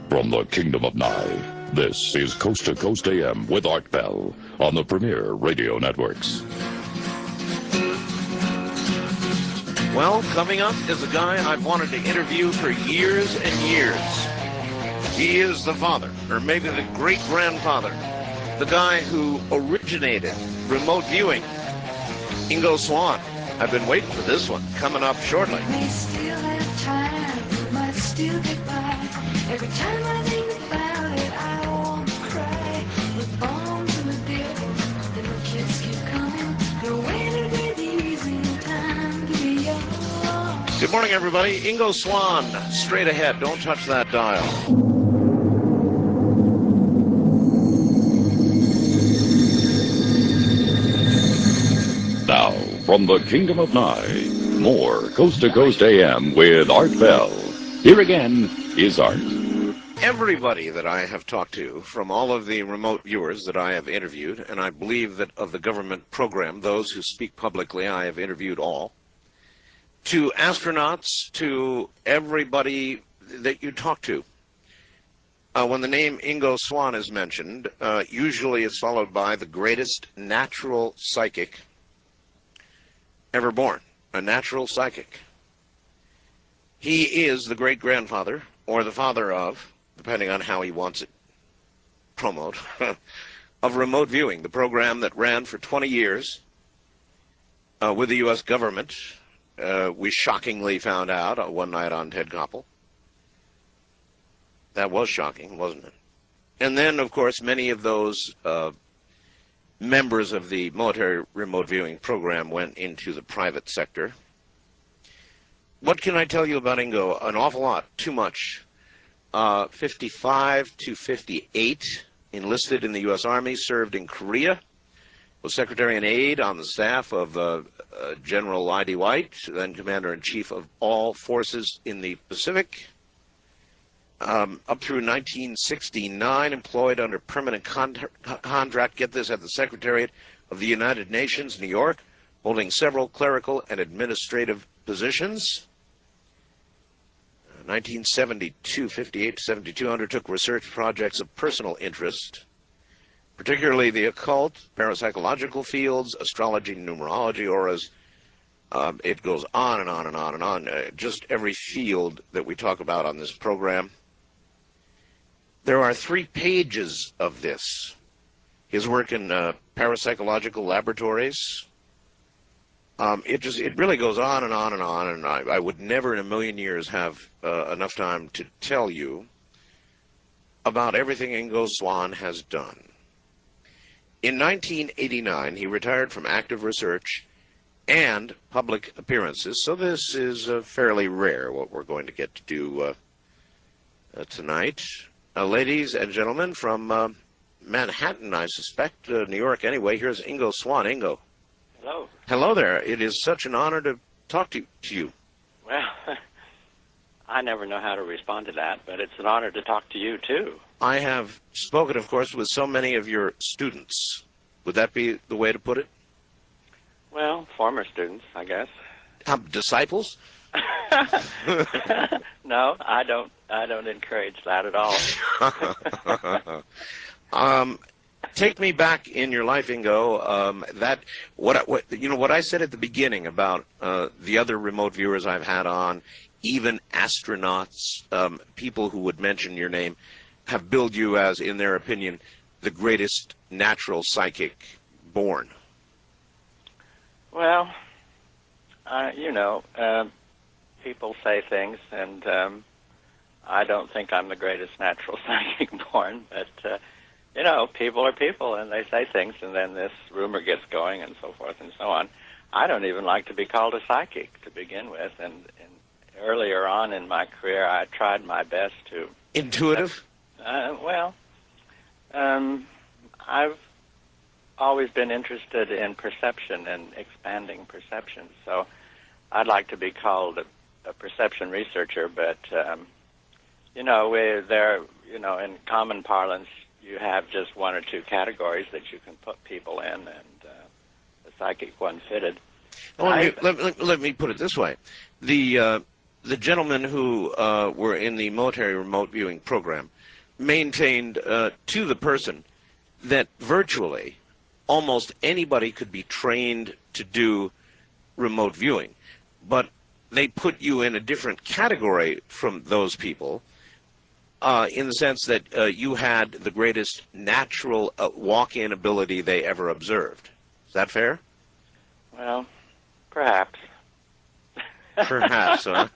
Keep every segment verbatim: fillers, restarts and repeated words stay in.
From the Kingdom of Nye, this is Coast to Coast A M with Art Bell on the Premier Radio Networks. Well, coming up is a guy I've wanted to interview for years and years. He is the father, or maybe the great-grandfather, the guy who originated remote viewing, Ingo Swann. I've been waiting for this one, coming up shortly. We still have time, we might still get by. Every time I think about it, I want to cry. With bombs in the deal, then the kids keep coming. They're waiting with easy time to be yours. Good morning, everybody. Ingo Swann, straight ahead. Don't touch that dial. Now, from the Kingdom of Nye, more Coast to Coast A M with Art Bell. Here again is Art. Everybody that I have talked to, from all of the remote viewers that I have interviewed, and I believe that of the government program, those who speak publicly, I have interviewed all, to astronauts, to everybody that you talk to. Uh, when the name Ingo Swann is mentioned, uh, usually it's followed by the greatest natural psychic ever born, a natural psychic. He is the great-grandfather, or the father of, depending on how he wants it promoted, of remote viewing, the program that ran for twenty years uh, with the U S government. Uh, we shockingly found out uh, one night on Ted Koppel. That was shocking, wasn't it? And then, of course, many of those uh, members of the military remote viewing program went into the private sector. What can I tell you about Ingo? An awful lot, too much. Uh, fifty-five to fifty-eight, enlisted in the U S Army, served in Korea, was Secretary and Aide on the staff of uh, uh, General I D White, then Commander-in-Chief of all forces in the Pacific. Um, up through nineteen sixty-nine, employed under permanent con contract, get this, at the Secretariat of the United Nations, New York, holding several clerical and administrative positions. nineteen seventy-two, fifty-eight to seventy-two, undertook research projects of personal interest, particularly the occult, parapsychological fields, astrology, numerology, auras. Um, it goes on and on and on and on. Uh, just every field that we talk about on this program. There are three pages of this. His work in uh, parapsychological laboratories. Um, it just, it really goes on and on and on, and I, I would never in a million years have uh, enough time to tell you about everything Ingo Swann has done. In nineteen eighty-nine, he retired from active research and public appearances, so this is uh, fairly rare, what we're going to get to do uh, uh, tonight. Uh, ladies and gentlemen, from uh, Manhattan, I suspect, uh, New York anyway, here's Ingo Swann. Ingo. Hello. Hello there. It is such an honor to talk to, to you. Well, I never know how to respond to that, but it's an honor to talk to you, too. I have spoken, of course, with so many of your students. Would that be the way to put it? Well, former students, I guess. Um, disciples? No, I don't. I don't encourage that at all. um, take me back in your life, Ingo. Um, that what, I, what you know what I said at the beginning about uh, the other remote viewers I've had on, even astronauts, um, people who would mention your name, have billed you as, in their opinion, the greatest natural psychic born. Well, uh, you know, uh, people say things, and um, I don't think I'm the greatest natural psychic born, but, uh, you know, people are people, and they say things, and then this rumor gets going, and so forth and so on. I don't even like to be called a psychic to begin with, and, and earlier on in my career, I tried my best to... Intuitive? Uh, well, um, I've always been interested in perception and expanding perception, so I'd like to be called a, a perception researcher, but, um, you know, we, there, you know, in common parlance, you have just one or two categories that you can put people in, and uh, the psychic one fitted. Well, let, me, let, let, let me put it this way. The, uh, the gentlemen who uh, were in the military remote viewing program, maintained uh, to the person that virtually almost anybody could be trained to do remote viewing, but they put you in a different category from those people uh, in the sense that uh, you had the greatest natural uh, walk-in ability they ever observed. Is that fair? Well, perhaps. Perhaps, huh?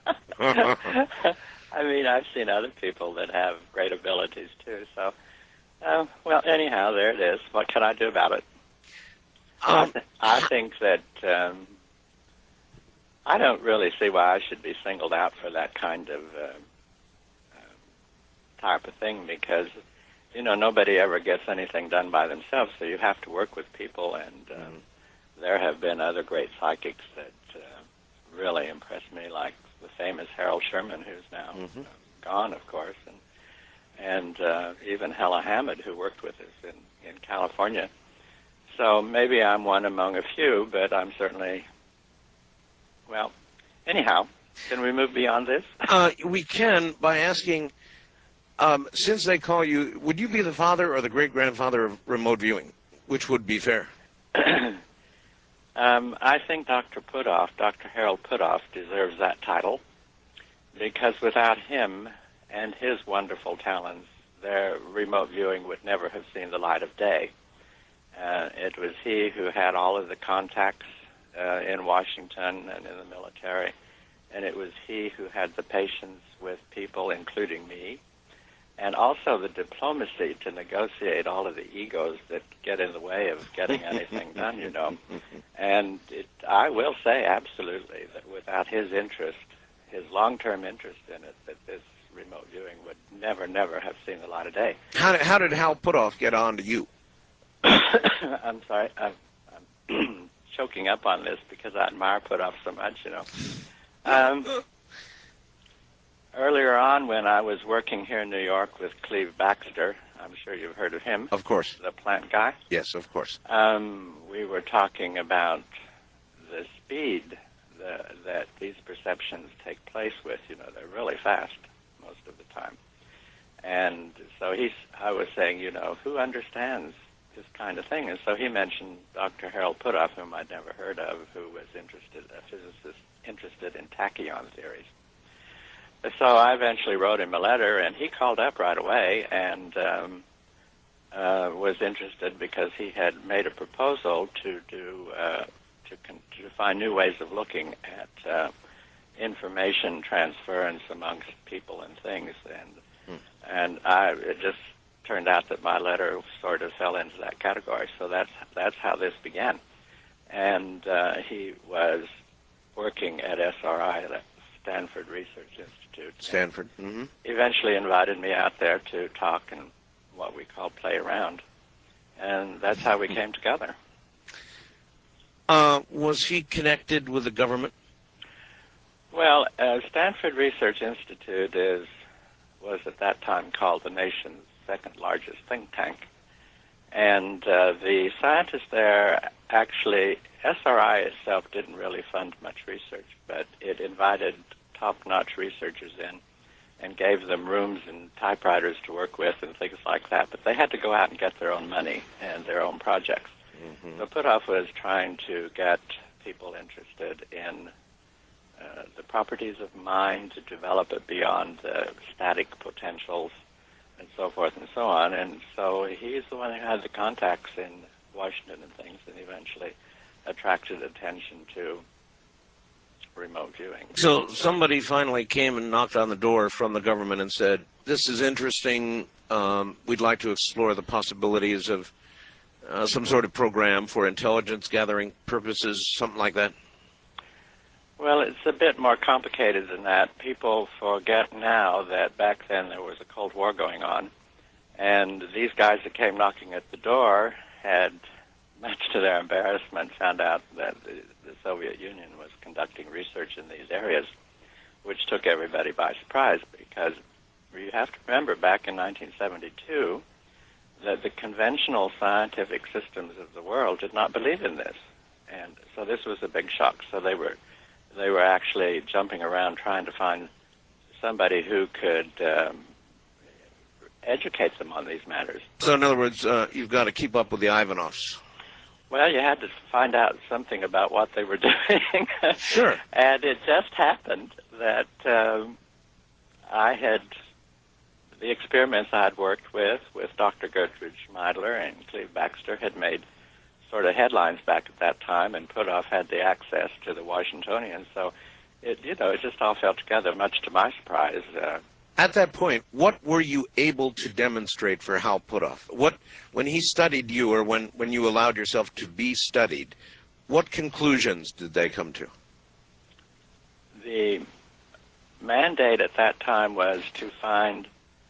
I mean, I've seen other people that have great abilities too. So, uh, well, anyhow, there it is. What can I do about it? I, Um, th- I think that um, I don't really see why I should be singled out for that kind of uh, uh, type of thing, because you know nobody ever gets anything done by themselves. So you have to work with people, and um, Mhm. there have been other great psychics that uh, really impressed me, like the famous Harold Sherman, who's now Mhm. uh, gone, of course, and and uh, even Hella Hammond, who worked with us in, in California. So maybe I'm one among a few, but I'm certainly, well, anyhow, can we move beyond this? uh, we can by asking, um, since they call you, would you be the father or the great-grandfather of remote viewing? Which would be fair? um, I think Doctor Puthoff, Doctor Harold Puthoff, deserves that title, because without him and his wonderful talents, their remote viewing would never have seen the light of day. Uh, it was he who had all of the contacts uh, in Washington and in the military, and it was he who had the patience with people, including me, and also the diplomacy to negotiate all of the egos that get in the way of getting anything done, you know. And it, I will say absolutely that without his interest, his long-term interest in it, that this remote viewing would never, never have seen the light of day. How did, how did Hal Puthoff get on to you? I'm sorry, I'm, I'm choking up on this because I admire Puthoff so much, you know. Um, earlier on, when I was working here in New York with Cleve Baxter, I'm sure you've heard of him, Of course. the plant guy, Yes, of course. um, we were talking about the speed the, that these perceptions take place with. You know, they're really fast most of the time. And so he's, I was saying, you know, who understands this kind of thing? And so he mentioned Doctor Harold Puthoff, whom I'd never heard of, who was interested, a physicist interested in tachyon theories. So I eventually wrote him a letter, and he called up right away and um, uh, was interested because he had made a proposal to do uh, to, con- to find new ways of looking at uh, information transference amongst people and things, and Hmm. and I it just turned out that my letter sort of fell into that category. So that's that's how this began. And uh, he was working at S R I, the Stanford Research Institute. Stanford. Mm-hmm. Eventually invited me out there to talk and what we call play around. And that's how we came together. Uh, was he connected with the government? Well, uh, Stanford Research Institute is was at that time called the nation's second largest think tank. And uh, the scientists there actually, S R I itself didn't really fund much research, but it invited top-notch researchers in and gave them rooms and typewriters to work with and things like that. But they had to go out and get their own money and their own projects. Mm-hmm. So Puthoff was trying to get people interested in uh, the properties of mind, to develop it beyond the static potentials and so forth and so on. And so he's the one who had the contacts in Washington and things, and eventually attracted attention to remote viewing. So somebody finally came and knocked on the door from the government and said, this is interesting. Um, we'd like to explore the possibilities of uh, some sort of program for intelligence gathering purposes, something like that. Well, it's a bit more complicated than that. People forget now that back then there was a Cold War going on, and these guys that came knocking at the door had, much to their embarrassment, found out that the, the Soviet Union was conducting research in these areas, which took everybody by surprise, because you have to remember back in nineteen seventy-two that the conventional scientific systems of the world did not believe in this. And so this was a big shock. So they were they were actually jumping around trying to find somebody who could um, educate them on these matters. So in other words, uh, you've got to keep up with the Ivanovs. Well, you had to find out something about what they were doing. Sure. And it just happened that um, I had, the experiments I had worked with, with Doctor Gertrude Schmeidler and Cleve Baxter had made sort of headlines back at that time, and Puthoff had the access to the Washingtonian. So, it, you know, it just all fell together, much to my surprise. Uh, At that point, what were you able to demonstrate for Hal Puthoff? What, when he studied you, or when, when you allowed yourself to be studied, what conclusions did they come to? The mandate at that time was to find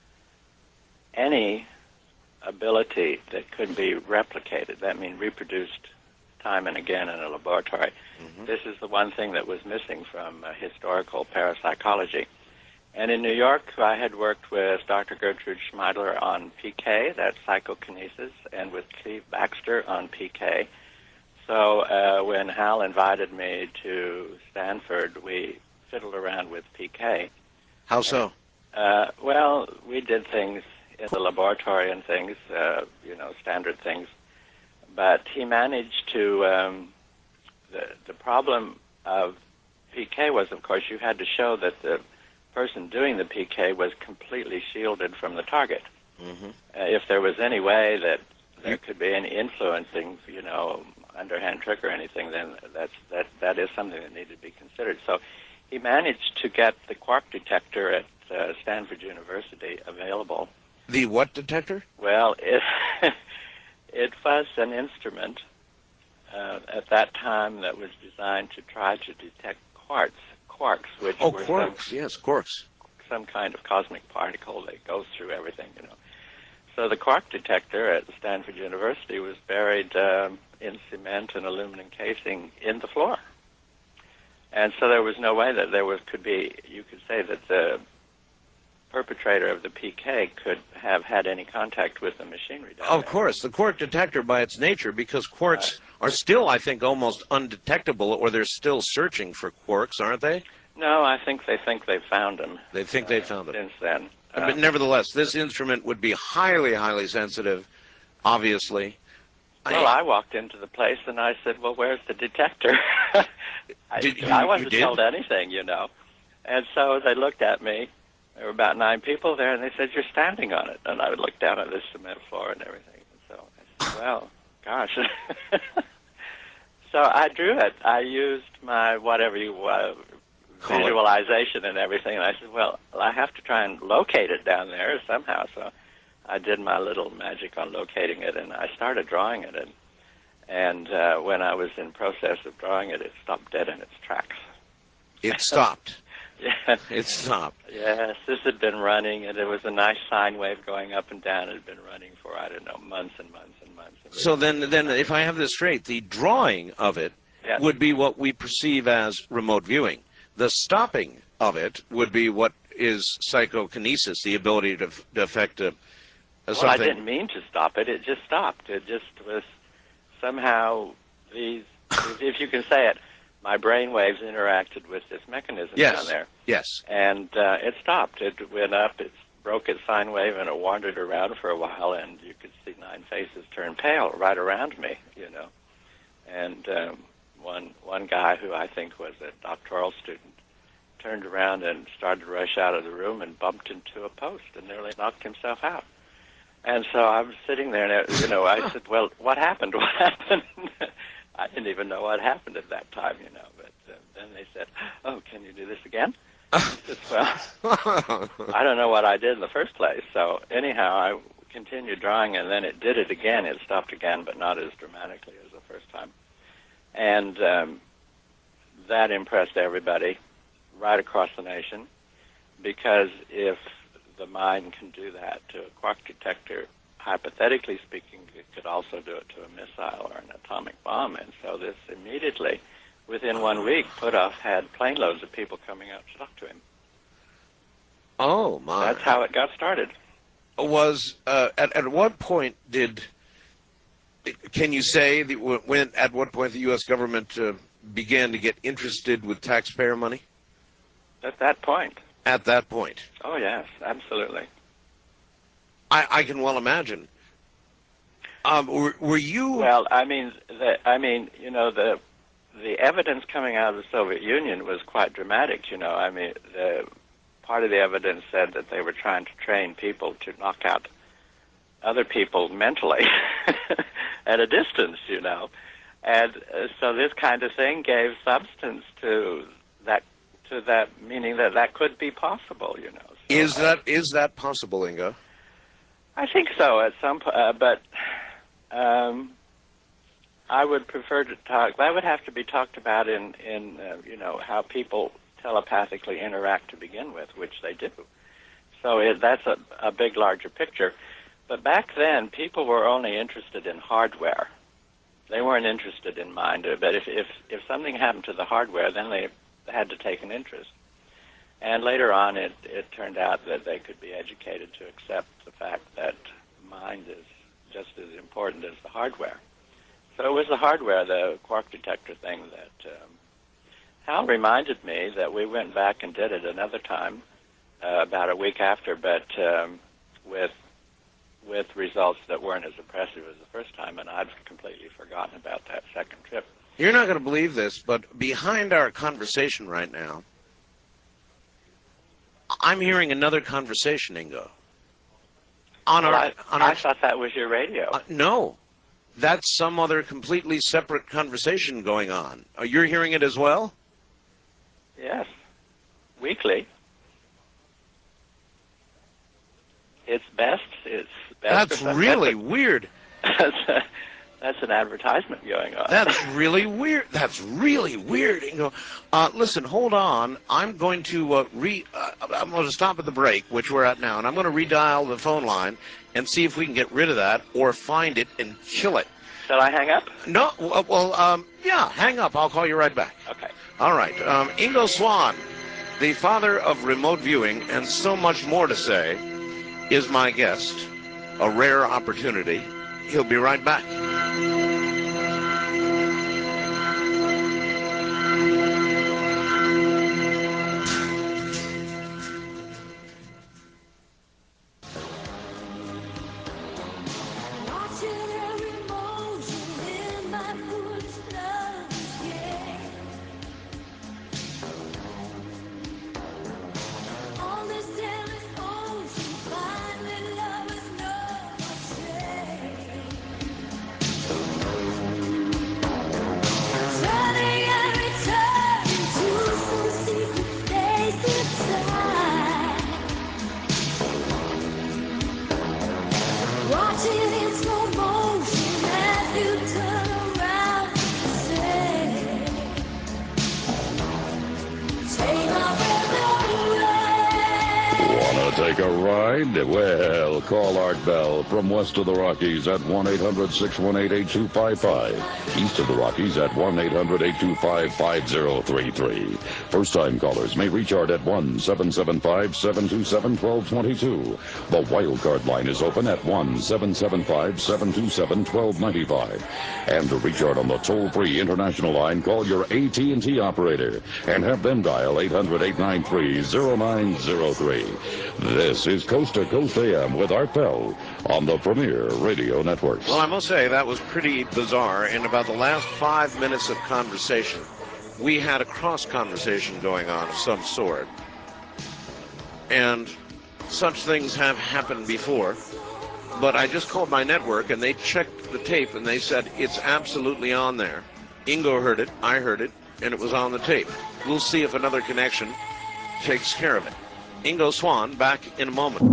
any ability that could be replicated. That means reproduced time and again in a laboratory. Mm-hmm. This is the one thing that was missing from uh, historical parapsychology. And in New York, I had worked with Doctor Gertrude Schmeidler on P K, that's psychokinesis, and with Cleve Baxter on P K. So uh, when Hal invited me to Stanford, we fiddled around with P K. How so? Uh, well, we did things in the laboratory and things, uh, you know, standard things. But he managed to, um, the, the problem of P K was, of course, you had to show that the person doing the P K was completely shielded from the target. Mm-hmm. Uh, if there was any way that there could be any influencing, you know, underhand trick or anything, then that's, that, that is something that needed to be considered. So he managed to get the quark detector at uh, Stanford University available. The what detector? Well, it, it was an instrument uh, at that time that was designed to try to detect quartz. Quarks, which oh, were quarks, some, yes, quarks. some kind of cosmic particle that goes through everything, you know. So the quark detector at Stanford University was buried um, in cement and aluminum casing in the floor. And so there was no way that there was could be, you could say that the perpetrator of the P K could have had any contact with the machinery down Of there. course, the quark detector by its nature, because quarks right. are still, I think, almost undetectable, or they're still searching for quarks, aren't they? No, I think they think they found them. They think uh, they found them. Since then. But Um, nevertheless, this instrument would be highly, highly sensitive, obviously. Well, I walked into the place and I said, well, where's the detector? I, did you, I wasn't you did? told anything, you know. And so they looked at me. There were about nine people there, and they said, you're standing on it. And I would look down at this cement floor and everything. And so I said, well, gosh. So I drew it. I used my whatever you uh, visualization and everything. And I said, well, I have to try and locate it down there somehow. So I did my little magic on locating it, and I started drawing it. And, and uh, when I was in process of drawing it, it stopped dead in its tracks. It stopped. Yeah. It stopped. Yes, this had been running, and it was a nice sine wave going up and down. It had been running for, I don't know, months and months and months. And so then, then, if I have this straight, the drawing of it yes. would be what we perceive as remote viewing. The stopping of it would be what is psychokinesis, the ability to, to affect a, a well, something. I didn't mean to stop it. It just stopped. It just was somehow these, if you can say it, my brain waves interacted with this mechanism yes. down there. Yes. And uh, it stopped. It went up, it broke its sine wave, and it wandered around for a while, and you could see nine faces turn pale right around me, you know. And um, one one guy who I think was a doctoral student turned around and started to rush out of the room and bumped into a post and nearly knocked himself out. And so I was sitting there, and, it, you know, I said, well, what happened? What happened? I didn't even know what happened at that time, you know. But uh, then they said, oh, can you do this again? I said, well, I don't know what I did in the first place. So anyhow, I continued drawing, and then it did it again. It stopped again, but not as dramatically as the first time. And um, that impressed everybody right across the nation, because if the mind can do that to a quark detector, hypothetically speaking, it could also do it to a missile or an atomic bomb. And so this immediately, within one week, Puthoff had plane loads of people coming out to talk to him. Oh, my. That's how it got started. Was, uh, at, at what point did, can you say, the, when, at what point the U S government uh, began to get interested with taxpayer money? At that point. At that point. Oh, yes, absolutely. I, I can well imagine. Um, were, were you? Well, I mean, the, I mean, you know, the the evidence coming out of the Soviet Union was quite dramatic. You know, I mean, the part of the evidence said that they were trying to train people to knock out other people mentally at a distance. You know, and uh, so this kind of thing gave substance to that, to that, meaning that that could be possible. You know, so Is I, that is that possible, Ingo? I think so at some point, uh, but. Um, I would prefer to talk. That would have to be talked about in, in uh, you know, how people telepathically interact to begin with, which they do. So it, that's a, a big, larger picture. But back then, people were only interested in hardware. They weren't interested in mind. But if, if, if something happened to the hardware, then they had to take an interest. And later on, it, it turned out that they could be educated to accept the fact that mind is just as important as the hardware. So it was the hardware, the quark detector thing, that um, Hal reminded me that we went back and did it another time, uh, about a week after, but um, with with results that weren't as impressive as the first time, and I'd completely forgotten about that second trip. You're not going to believe this, but behind our conversation right now, I'm hearing another conversation, Ingo. On Well, our, I, on I our, thought that was your radio. uh, no, that's some other completely separate conversation going on. Uh, you're hearing it as well? Yes, weekly. It's best. It's best. That's really weird. That's, a, that's an advertisement going on. That's really weird. That's really weird, Ingo. Uh, listen, hold on. I'm going to uh, re. Uh, I'm going to stop at the break, which we're at now, and I'm going to redial the phone line and see if we can get rid of that or find it and kill it. Shall I hang up? No. Well, well um, yeah. Hang up. I'll call you right back. Okay. All right. Um, Ingo Swann, the father of remote viewing, and so much more to say, is my guest. A rare opportunity. He'll be right back. Watching every motion in my footsteps, yeah. On this endless ocean, finding love is no mistake. Turning every turn into some secret place inside. Watching in slow motion as you turn around to say, take my breath away. Wanna take a ride? Well, call Art Bell from west of the Rockies at one eight hundred six one eight eight two five five. East of the Rockies at one eight hundred eight two five five zero three three. First-time callers may reach Art at one seven seven five seven two seven one two two two. The wildcard line is open at one seven seven five seven two seven one two nine five. And to reach Art on the toll-free international line, call your A T and T operator and have them dial eight hundred eight nine three zero nine zero three. This is Coast to Coast A M with Art Bell on the Premier Radio Network. Well, I must say that was pretty bizarre. In about the last five minutes of conversation, we had a cross conversation going on of some sort. And such things have happened before. But I just called my network and they checked the tape and they said it's absolutely on there. Ingo heard it, I heard it, and it was on the tape. We'll see if another connection takes care of it. Ingo Swann, back in a moment.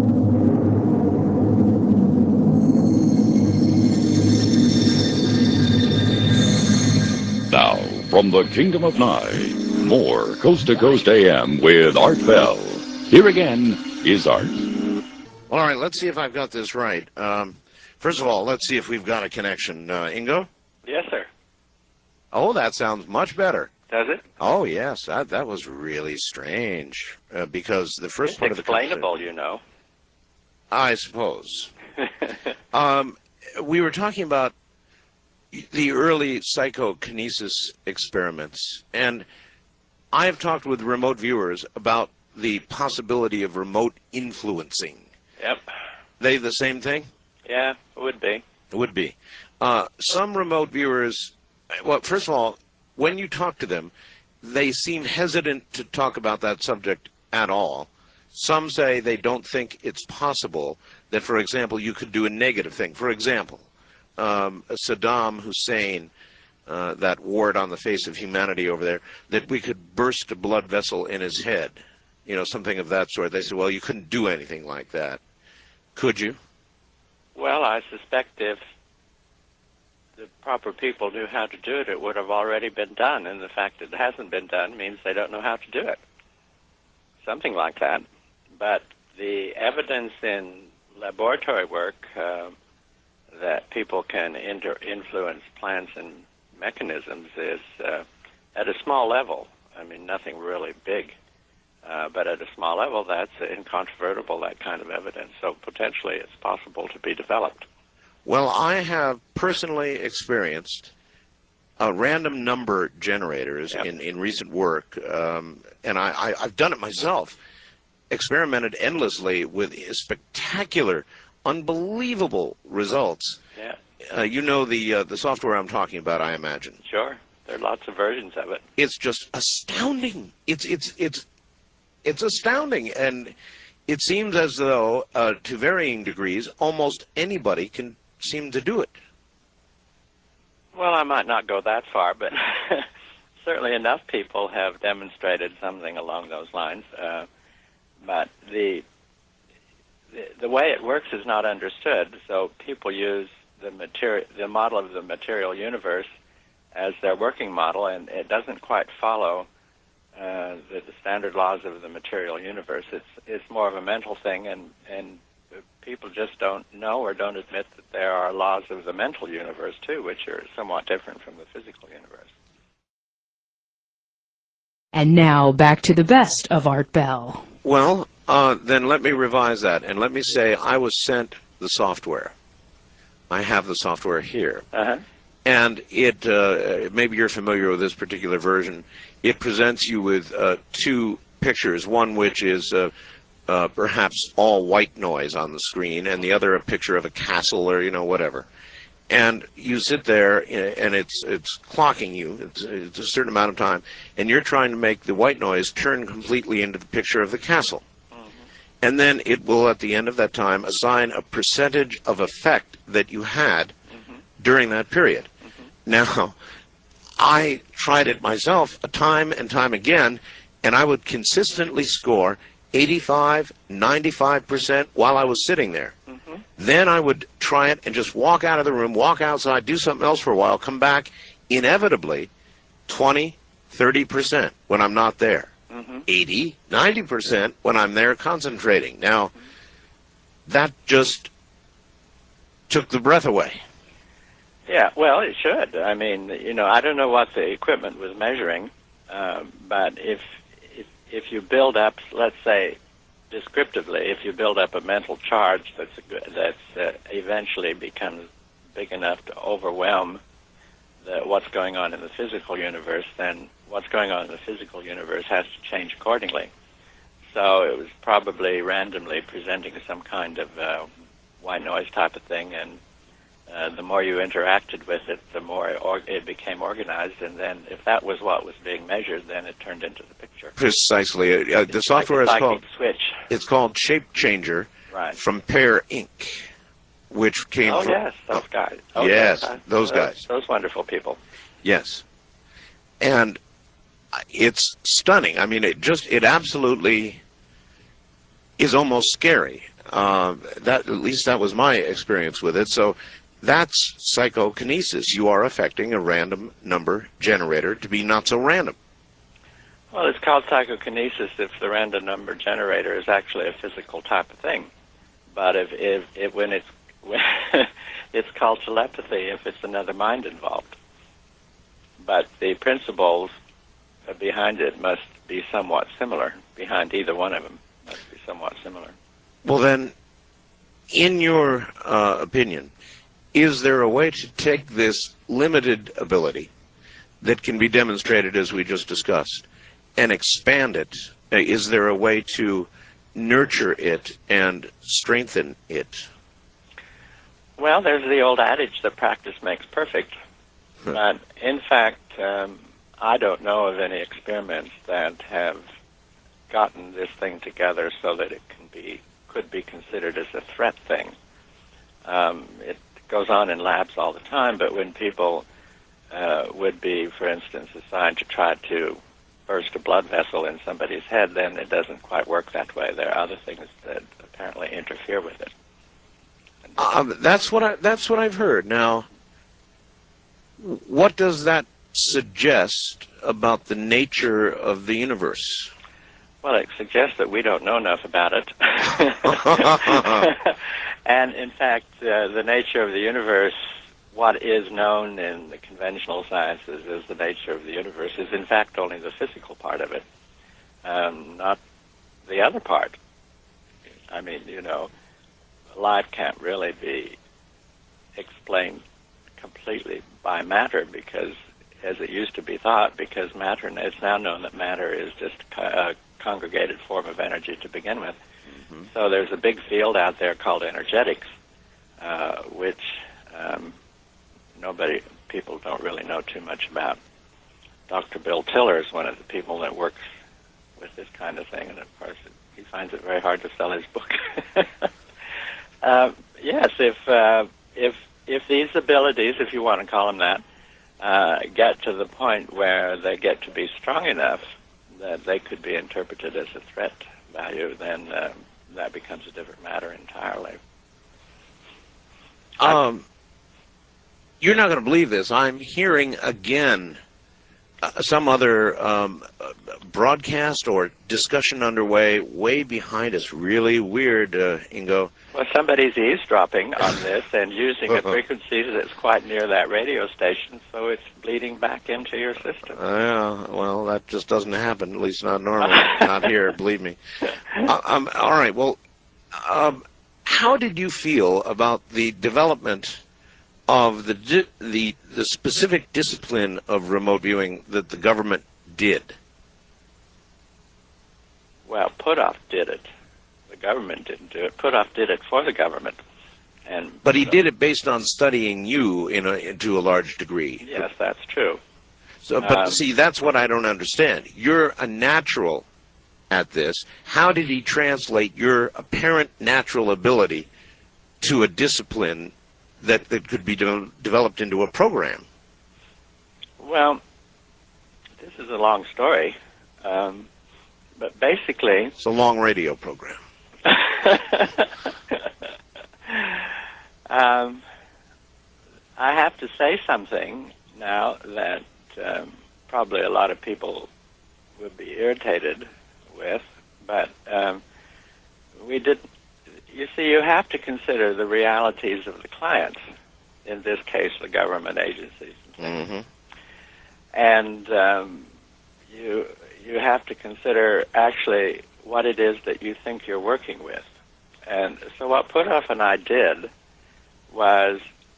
Now, from the Kingdom of Nye, more Coast to Coast A M with Art Bell. Here again is Art. All right, let's see if I've got this right. Um, first of all, let's see if we've got a connection. Uh, Ingo? Yes, sir. Oh, that sounds much better. Does it? Oh, yes, that, that was really strange, uh, because the first It's part of the explainable, you know. I suppose. um, we were talking about the early psychokinesis experiments, and I have talked with remote viewers about the possibility of remote influencing. Yep. they the same thing? Yeah, it would be. It would be. Uh, some remote viewers, well, first of all, when you talk to them, they seem hesitant to talk about that subject at all. Some say they don't think it's possible that, for example, you could do a negative thing. For example, um, Saddam Hussein, uh, that wart on the face of humanity over there, that we could burst a blood vessel in his head, you know, something of that sort. They say, well, you couldn't do anything like that. Could you? Well, I suspect if the proper people knew how to do it, it would have already been done, and the fact that it hasn't been done means they don't know how to do it. Something like that. But the evidence in laboratory work uh, that people can inter influence plants and mechanisms is uh, at a small level. I mean, nothing really big. Uh, but at a small level, that's incontrovertible, that kind of evidence. So potentially it's possible to be developed. Well, I have personally experienced uh, random number generators Yep. in, in recent work, um, and I, I, I've done it myself, experimented endlessly with spectacular, unbelievable results. Yeah, Uh, you know the, uh, the software I'm talking about, I imagine. sure. There are lots of versions of it. It's just astounding. It's, it's, it's, it's astounding, and it seems as though, uh, to varying degrees, almost anybody can seem to do it. Well, I might not go that far, but certainly enough people have demonstrated something along those lines. Uh, but the, the the way it works is not understood. So people use the material, the model of the material universe, as their working model, and it doesn't quite follow uh, the, the standard laws of the material universe. It's it's more of a mental thing, and and people just don't know or don't admit that there are laws of the mental universe too, which are somewhat different from the physical universe. And now back to the best of Art Bell. Well, uh, then let me revise that, and let me say I was sent the software. I have the software here. Uh-huh. And it, uh, maybe you're familiar with this particular version, it presents you with uh, two pictures, one which is uh, uh, perhaps all white noise on the screen, and the other a picture of a castle or, you know, whatever. And you sit there, and it's it's clocking you, it's, it's a certain amount of time, and you're trying to make the white noise turn completely into the picture of the castle. Mm-hmm. And then it will, at the end of that time, assign a percentage of effect that you had Mm-hmm. during that period. Mm-hmm. Now, I tried it myself a time and time again, and I would consistently score eighty-five, ninety-five percent while I was sitting there. Mm-hmm. Then I would try it and just walk out of the room, walk outside, do something else for a while, come back, inevitably twenty, thirty percent when I'm not there. Mm-hmm. eighty, ninety percent when I'm there concentrating. Now, that just took the breath away. Yeah, well, it should. I mean, you know, I don't know what the equipment was measuring, uh, but if, if if you build up, let's say, descriptively, if you build up a mental charge that's a good, that's uh, eventually becomes big enough to overwhelm the, what's going on in the physical universe, then what's going on in the physical universe has to change accordingly. So it was probably randomly presenting some kind of uh, white noise type of thing, and Uh, the more you interacted with it, the more it, or it became organized, and then if that was what was being measured, then it turned into the picture. Precisely. Uh, the It's software like a is called psychic switch. it's called Shape Changer Right. from Pear Incorporated, which came Oh from yes, those guys. Oh, Yes, I- those guys. Those wonderful people. Yes. And it's stunning. I mean, it just, it absolutely is almost scary. Uh, that, at least that was my experience with it. So that's psychokinesis. You are affecting a random number generator to be not so random. Well, it's called psychokinesis if the random number generator is actually a physical type of thing. But if, if, if when it's it's called telepathy if it's another mind involved. But the principles behind it must be somewhat similar. Behind either one of them must be somewhat similar. Well, then, in your uh, opinion, is there a way to take this limited ability that can be demonstrated as we just discussed and expand it? Uh, Is there a way to nurture it and strengthen it? Well, there's the old adage that practice makes perfect. But in fact, um, I don't know of any experiments that have gotten this thing together so that it can be could be considered as a threat thing. Um, it goes on in labs all the time, but when people uh, would be, for instance, assigned to try to burst a blood vessel in somebody's head, then it doesn't quite work that way. There are other things that apparently interfere with it. Um, that's what I, that's what I've heard. Now, what does that suggest about the nature of the universe? Well, it suggests that we don't know enough about it. And in fact, uh, the nature of the universe, what is known in the conventional sciences as the nature of the universe, is in fact only the physical part of it, um, not the other part. I mean, you know, life can't really be explained completely by matter because, as it used to be thought, because matter, it's now known that matter is just a congregated form of energy to begin with. Mm-hmm. So there's a big field out there called energetics, uh, which um, nobody, people don't really know too much about. Doctor Bill Tiller is one of the people that works with this kind of thing, and of course he finds it very hard to sell his book. uh, yes, if uh, if if these abilities, if you want to call them that, uh, get to the point where they get to be strong enough that they could be interpreted as a threat value, then uh, that becomes a different matter entirely. Um, you're not going to believe this. I'm hearing again uh, some other um, uh, broadcast or discussion underway way behind us. Really weird, uh, Ingo. Well, somebody's eavesdropping on this and using a frequency that's quite near that radio station, so it's bleeding back into your system. Uh, yeah, well, that just doesn't happen, at least not normally. Not here, believe me. Uh, um, all right, well, um, how did you feel about the development of the, di the, the specific discipline of remote viewing that the government did? Well, Puthoff did it. The government didn't do it. Puthoff did it for the government. And but he so, did it based on studying you in a, to a large degree. Yes, that's true. So, but um, see, that's what I don't understand. You're a natural at this. How did he translate your apparent natural ability to a discipline that, that could be de developed into a program? Well, this is a long story. Um, but basically... It's a long radio program. um, I have to say something now that um, probably a lot of people would be irritated with, but um, we did. You see, you have to consider the realities of the clients, in this case, the government agencies. Mm-hmm. And um, you you have to consider actually what it is that you think you're working with. And so what Puthoff and I did was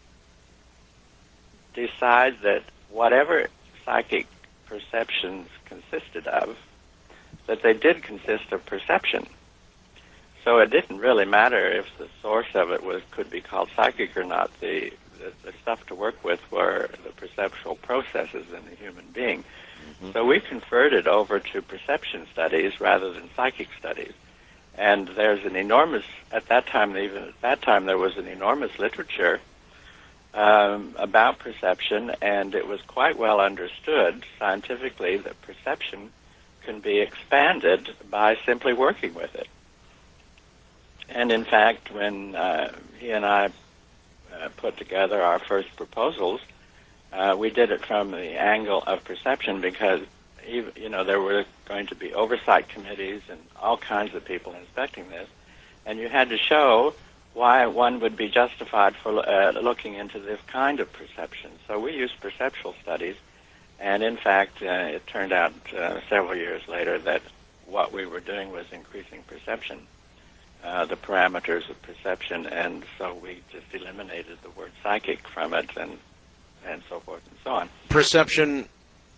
decide that whatever psychic perceptions consisted of, that they did consist of perception. So it didn't really matter if the source of it was could be called psychic or not. The, the, the stuff to work with were the perceptual processes in the human being. Mm-hmm. So we converted over to perception studies rather than psychic studies. And there's an enormous, at that time, even at that time, there was an enormous literature um, about perception, and it was quite well understood scientifically that perception can be expanded by simply working with it. And in fact, when uh, he and I uh, put together our first proposals, uh, we did it from the angle of perception because, even, you know, there were going to be oversight committees and all kinds of people inspecting this, and you had to show why one would be justified for uh, looking into this kind of perception. So we used perceptual studies, and in fact, uh, it turned out uh, several years later that what we were doing was increasing perception. Uh, the parameters of perception, and so we just eliminated the word psychic from it, and and so forth and so on. Perception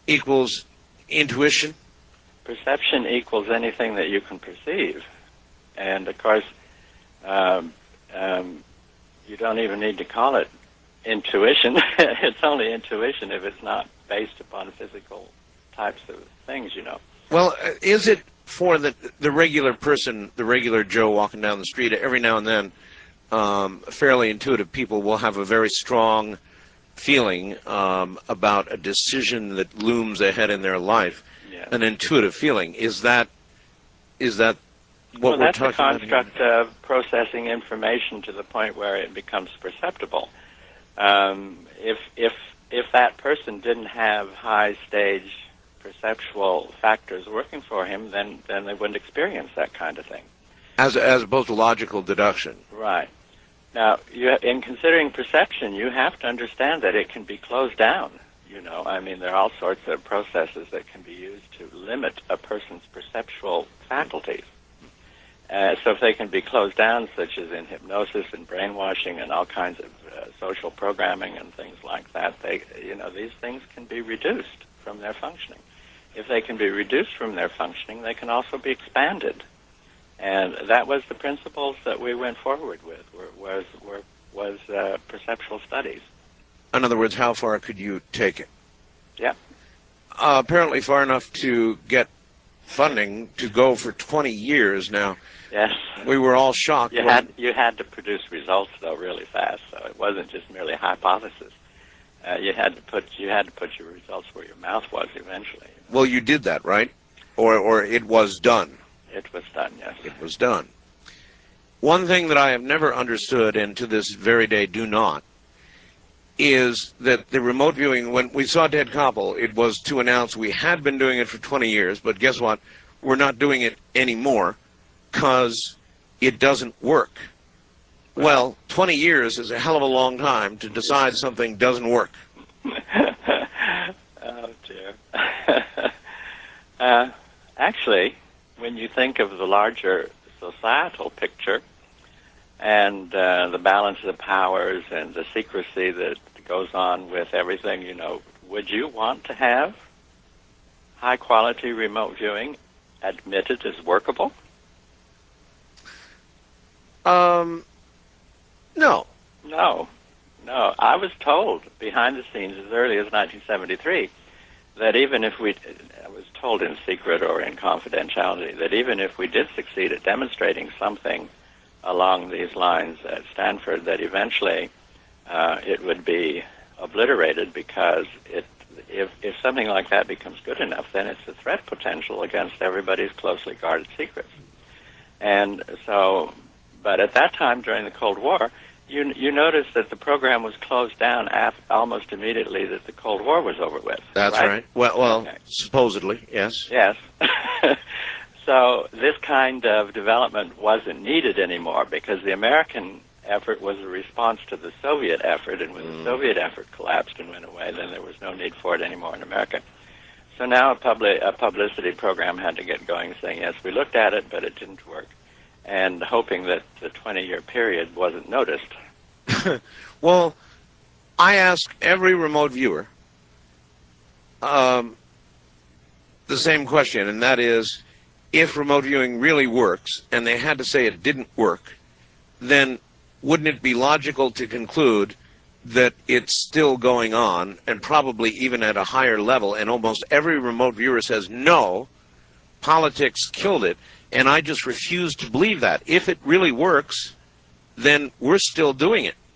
equals intuition? Perception equals anything that you can perceive. And of course, um, um, you don't even need to call it intuition. It's only intuition if it's not based upon physical types of things, you know. Well, uh, is it for the the regular person, the regular Joe walking down the street, every now and then, um, fairly intuitive people will have a very strong feeling um, about a decision that looms ahead in their life, Yes. an intuitive feeling. Is that is that what Well, we're that's the talking about here? construct of processing information to the point where it becomes perceptible. Um, if if if that person didn't have high stage perceptual factors working for him, then then they wouldn't experience that kind of thing. As as opposed to logical deduction. Right. Now, you, in considering perception, you have to understand that it can be closed down. You know, I mean, there are all sorts of processes that can be used to limit a person's perceptual faculties. Uh, so if they can be closed down, such as in hypnosis and brainwashing and all kinds of uh, social programming and things like that, they, you know, these things can be reduced from their functioning. If they can be reduced from their functioning, they can also be expanded. And that was the principles that we went forward with, were, was were, was uh, perceptual studies. In other words, how far could you take it? Yeah. Uh, apparently far enough to get funding to go for twenty years now. Yes. We were all shocked. You when- had you had to produce results though really fast, so it wasn't just merely a hypothesis. Uh, you had to put you had to put your results where your mouth was eventually. Well, you did that, right? Or or it was done. It was done, yes. It was done. One thing that I have never understood, and to this very day do not, is that the remote viewing, when we saw Ted Koppel, it was to announce we had been doing it for twenty years, but guess what? We're not doing it anymore because it doesn't work. Well, twenty years is a hell of a long time to decide something doesn't work. Oh, dear. uh, actually, when you think of the larger societal picture and uh, the balance of powers and the secrecy that goes on with everything, you know, would you want to have high-quality remote viewing admitted as workable? Um, no. No. No. I was told behind the scenes as early as nineteen seventy-three that even if we, I was told in secret or in confidentiality, that even if we did succeed at demonstrating something along these lines at Stanford, that eventually uh, it would be obliterated because it, if, if something like that becomes good enough, then it's a threat potential against everybody's closely guarded secrets. And so, but at that time during the Cold War, You you notice that the program was closed down af- almost immediately that the Cold War was over with. That's right. right. Well, well, Okay. supposedly, yes. Yes. So this kind of development wasn't needed anymore because the American effort was a response to the Soviet effort, and when Mm. the Soviet effort collapsed and went away, then there was no need for it anymore in America. So now a, public, a publicity program had to get going saying, yes, we looked at it, but it didn't work, and hoping that the twenty-year period wasn't noticed. Well, I ask every remote viewer um, the same question, and that is, if remote viewing really works, and they had to say it didn't work, then wouldn't it be logical to conclude that it's still going on, and probably even at a higher level, and almost every remote viewer says, no, politics killed it, and I just refuse to believe that. If it really works, then we're still doing it.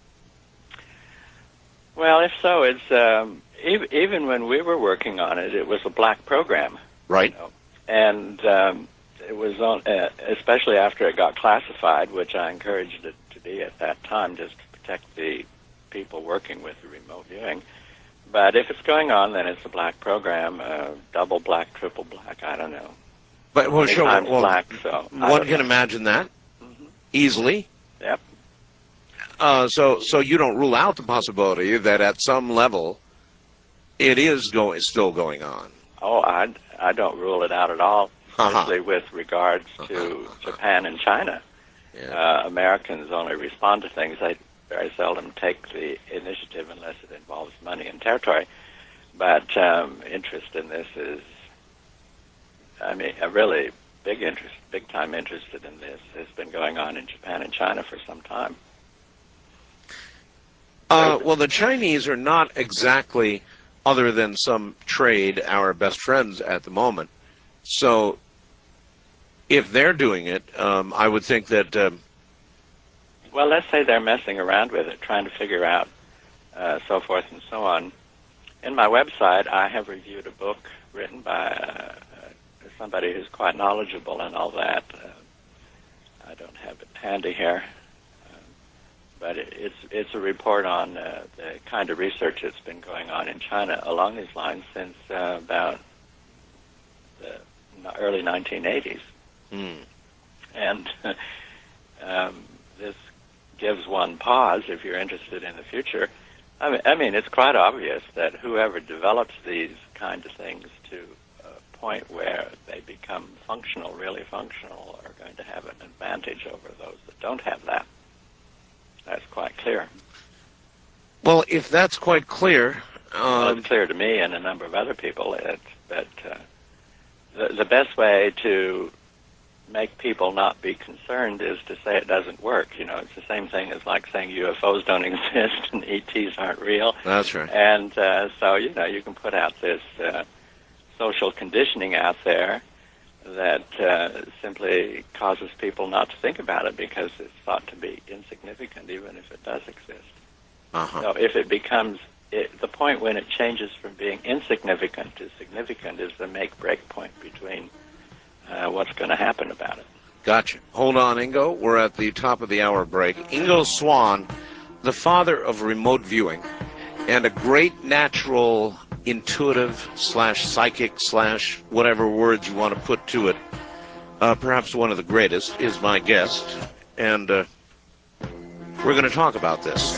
Well, if so, it's um, ev- even when we were working on it, it was a black program, Right. you know, and um, it was on, uh, especially after it got classified, which I encouraged it to be at that time, just to protect the people working with the remote viewing. But if it's going on, then it's a black program, uh, double black, triple black, I don't know. But well, Many sure. times Well, black, so I one don't can know. imagine that Mhm. easily. Yep. Uh, so, so you don't rule out the possibility that at some level it is going, still going on. Oh, I, I don't rule it out at all, Uh-huh. especially with regards to Japan and China. Yeah. Uh, Americans only respond to things. They very seldom take the initiative unless it involves money and territory. But um, interest in this is, I mean, a really big interest, big time interested in this, has been going on in Japan and China for some time. Uh, well, the Chinese are not exactly, other than some trade, our best friends at the moment. So if they're doing it, um, I would think that... Um, well, let's say they're messing around with it, trying to figure out uh, so forth and so on. In my website, I have reviewed a book written by uh, somebody who's quite knowledgeable in all that. Uh, I don't have it handy here. But it, it's it's a report on uh, the kind of research that's been going on in China along these lines since uh, about the early nineteen eighties. Mm. And um, this gives one pause if you're interested in the future. I mean, I mean, it's quite obvious that whoever develops these kind of things to a point where they become functional, really functional, are going to have an advantage over those that don't have that. That's quite clear. Well, if that's quite clear... Um, well, it's clear to me and a number of other people that, that uh, the, the best way to make people not be concerned is to say it doesn't work. You know, it's the same thing as like saying U F Os don't exist and E Ts aren't real. That's right. And uh, so, you know, you can put out this uh, social conditioning out there that uh, simply causes people not to think about it because it's thought to be insignificant, even if it does exist. Uh-huh. So if it becomes, it, the point when it changes from being insignificant to significant is the make-break point between uh, what's going to happen about it. Gotcha. Hold on, Ingo. We're at the top of the hour break. Ingo Swann, the father of remote viewing, and a great natural, intuitive, slash psychic, slash whatever words you want to put to it, uh, perhaps one of the greatest, is my guest. And uh, we're going to talk about this.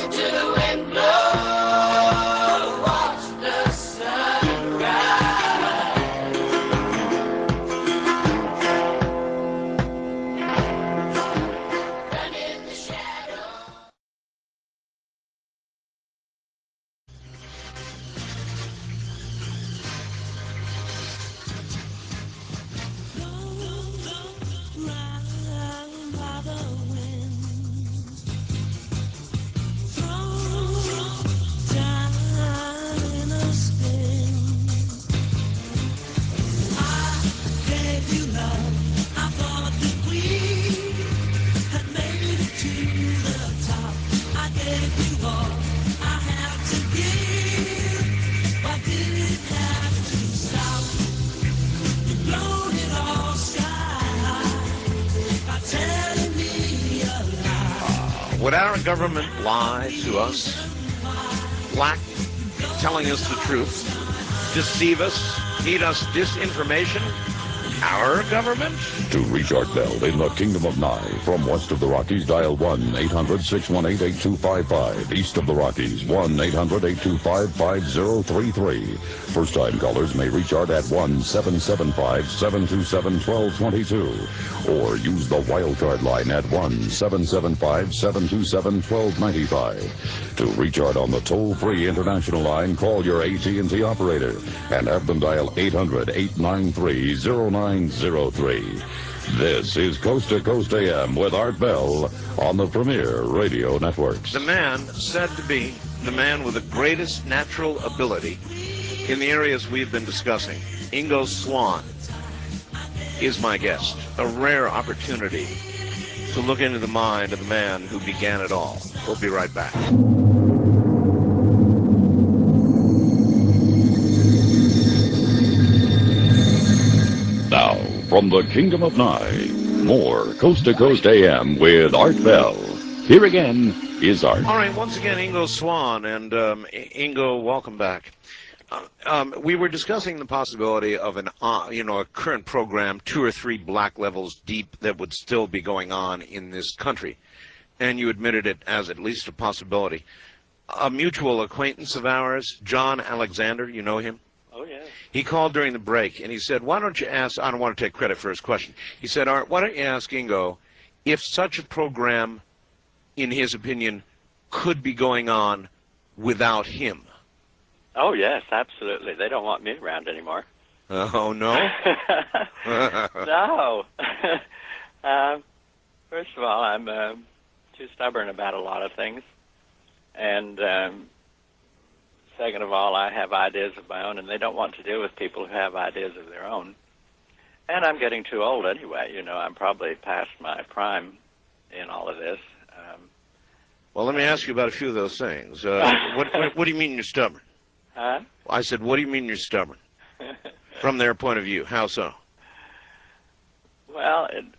Would our government lie to us, black, telling us the truth, deceive us, feed us disinformation? Our government? To reach Art Bell in the Kingdom of Nye, from west of the Rockies, dial one eight hundred six one eight eight two five five. East of the Rockies, one eight hundred eight two five five zero three three. First-time callers may reach Art at one seven seven five seven two seven one two two two. Or use the wildcard line at one seven seven five seven two seven one two nine five. To reach Art on the toll-free international line, call your A T and T operator and have them dial eight hundred eight nine three zero nine zero three. This is Coast to Coast A M with Art Bell on the Premier Radio Networks. The man said to be the man with the greatest natural ability in the areas we've been discussing, Ingo Swann, is my guest. A rare opportunity to look into the mind of the man who began it all. We'll be right back. Now, from the Kingdom of Nye, more Coast to Coast A M with Art Bell. Here again is Art. All right, once again, Ingo Swann, and um, Ingo, welcome back. Uh, um, we were discussing the possibility of an, uh, you know, a current program, two or three black levels deep, that would still be going on in this country, and you admitted it as at least a possibility. A mutual acquaintance of ours, John Alexander, you know him? Oh, yeah. He called during the break, and he said, why don't you ask, I don't want to take credit for his question. He said, Art, why don't you ask Ingo if such a program, in his opinion, could be going on without him? Oh, yes, absolutely. They don't want me around anymore. Oh, no? No. uh, first of all, I'm uh, too stubborn about a lot of things. And um, second of all, I have ideas of my own, and they don't want to deal with people who have ideas of their own. And I'm getting too old anyway. You know, I'm probably past my prime in all of this. Um, Well, let me ask you about a few of those things. Uh, what, what, what do you mean you're stubborn? huh? I said, what do you mean you're stubborn? From their point of view, how so? Well, it,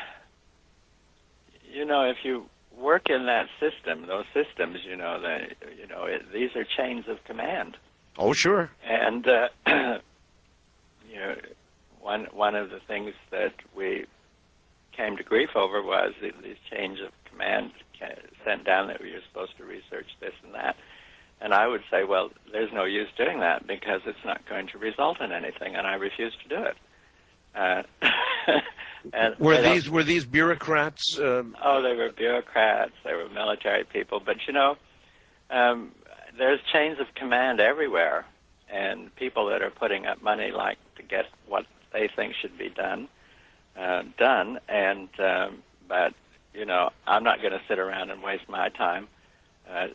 you know, if you work in that system, those systems, you know, they, you know, it, these are chains of command. Oh, sure. And uh, you know, one one of the things that we came to grief over was the, these chains of command sent down that you're supposed to research this and that. And I would say, well, there's no use doing that because it's not going to result in anything, and I refuse to do it. Uh, and Were these were these bureaucrats? Uh, Oh, they were bureaucrats. They were military people. But, you know, um, there's chains of command everywhere, and people that are putting up money like to get what they think should be done, uh, done. And um, but, you know, I'm not going to sit around and waste my time uh,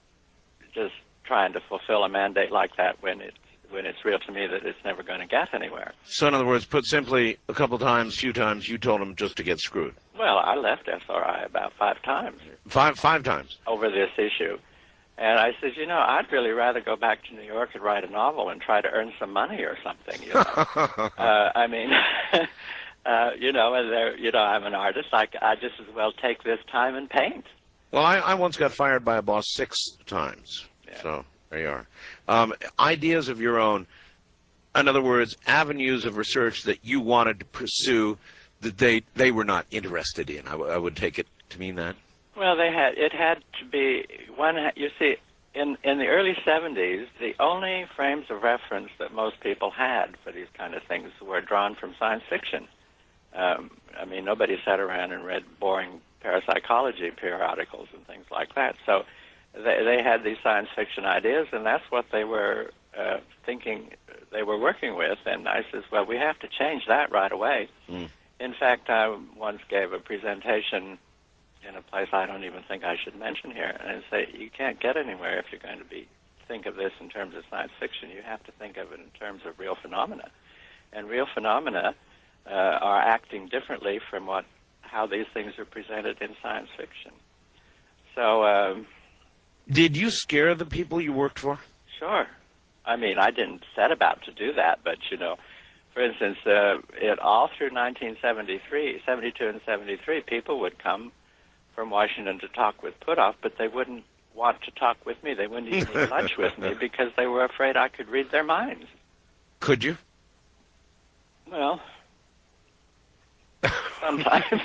just trying to fulfill a mandate like that when it's when it's real to me that it's never going to get anywhere. so, in other words, put simply, a couple times, few times, you told them just to get screwed. Well, I left S R I about five times Five five times. over this issue. And I said, you know, I'd really rather go back to New York and write a novel and try to earn some money or something, you know. uh, I mean, uh, you know, and there, you know, I'm an artist. I, I just as well take this time and paint. Well, I, I once got fired by a boss six times. Yeah. So, there you are. Um, ideas of your own. In other words, avenues of research that you wanted to pursue that they, they were not interested in. I, w I would take it to mean that. Well, they had it had to be one. You see, in in the early seventies, the only frames of reference that most people had for these kind of things were drawn from science fiction. Um, I mean, nobody sat around and read boring parapsychology periodicals and things like that. So they they had these science fiction ideas, and that's what they were uh, thinking they were working with. And I says, well, we have to change that right away. Mm. In fact, I once gave a presentation in a place I don't even think I should mention here, and I say you can't get anywhere if you're going to be think of this in terms of science fiction. You have to think of it in terms of real phenomena, and real phenomena uh, are acting differently from what how these things are presented in science fiction. So, um, Did you scare the people you worked for? sure. I mean, I didn't set about to do that, but you know, for instance, uh, it all through nineteen seventy-three, seventy-two, and seventy-three, people would come from Washington to talk with Puthoff, but they wouldn't want to talk with me. They wouldn't even eat lunch with me because they were afraid I could read their minds. Could you? Well, sometimes.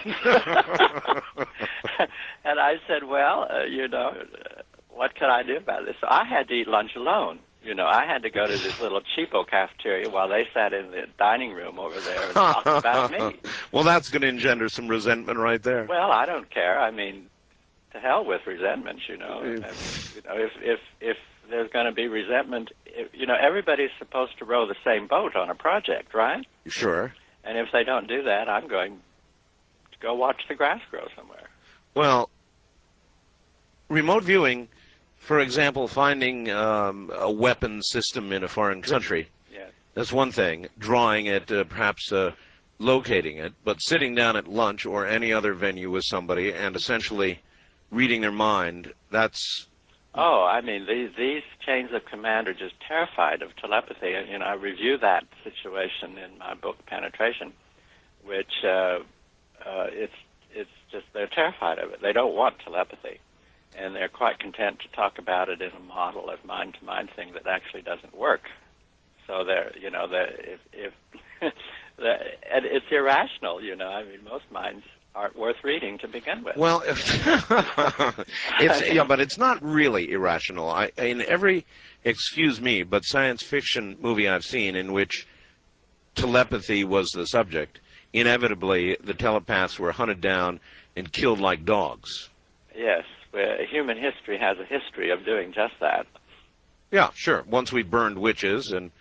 And I said, well, uh, you know, uh, what could I do about this? So I had to eat lunch alone. You know, I had to go to this little cheapo cafeteria while they sat in the dining room over there and talked about me. Well, that's going to engender some resentment right there. Well, I don't care. I mean, to hell with resentment, you know. I mean, you know, if if if there's going to be resentment, if, you know, everybody's supposed to row the same boat on a project, right? Sure. And if they don't do that, I'm going to go watch the grass grow somewhere. Well, remote viewing, for example, finding um, a weapon system in a foreign country, Yes. that's one thing. Drawing it, uh, perhaps uh, locating it, but sitting down at lunch or any other venue with somebody and essentially reading their mind, that's... Oh, I mean, these these chains of command are just terrified of telepathy. And, you know, I review that situation in my book, Penetration, which uh, uh, it's it's just, they're terrified of it. They don't want telepathy. And they're quite content to talk about it in a model of mind-to-mind thing that actually doesn't work. So they're, you know, they're, if, if and it's irrational, you know. I mean, most minds aren't worth reading to begin with. Well, it's, yeah, but it's not really irrational. I, in every, excuse me, but science fiction movie I've seen in which telepathy was the subject, inevitably the telepaths were hunted down and killed like dogs. Yes, well, human history has a history of doing just that. Yeah, sure. Once we burned witches and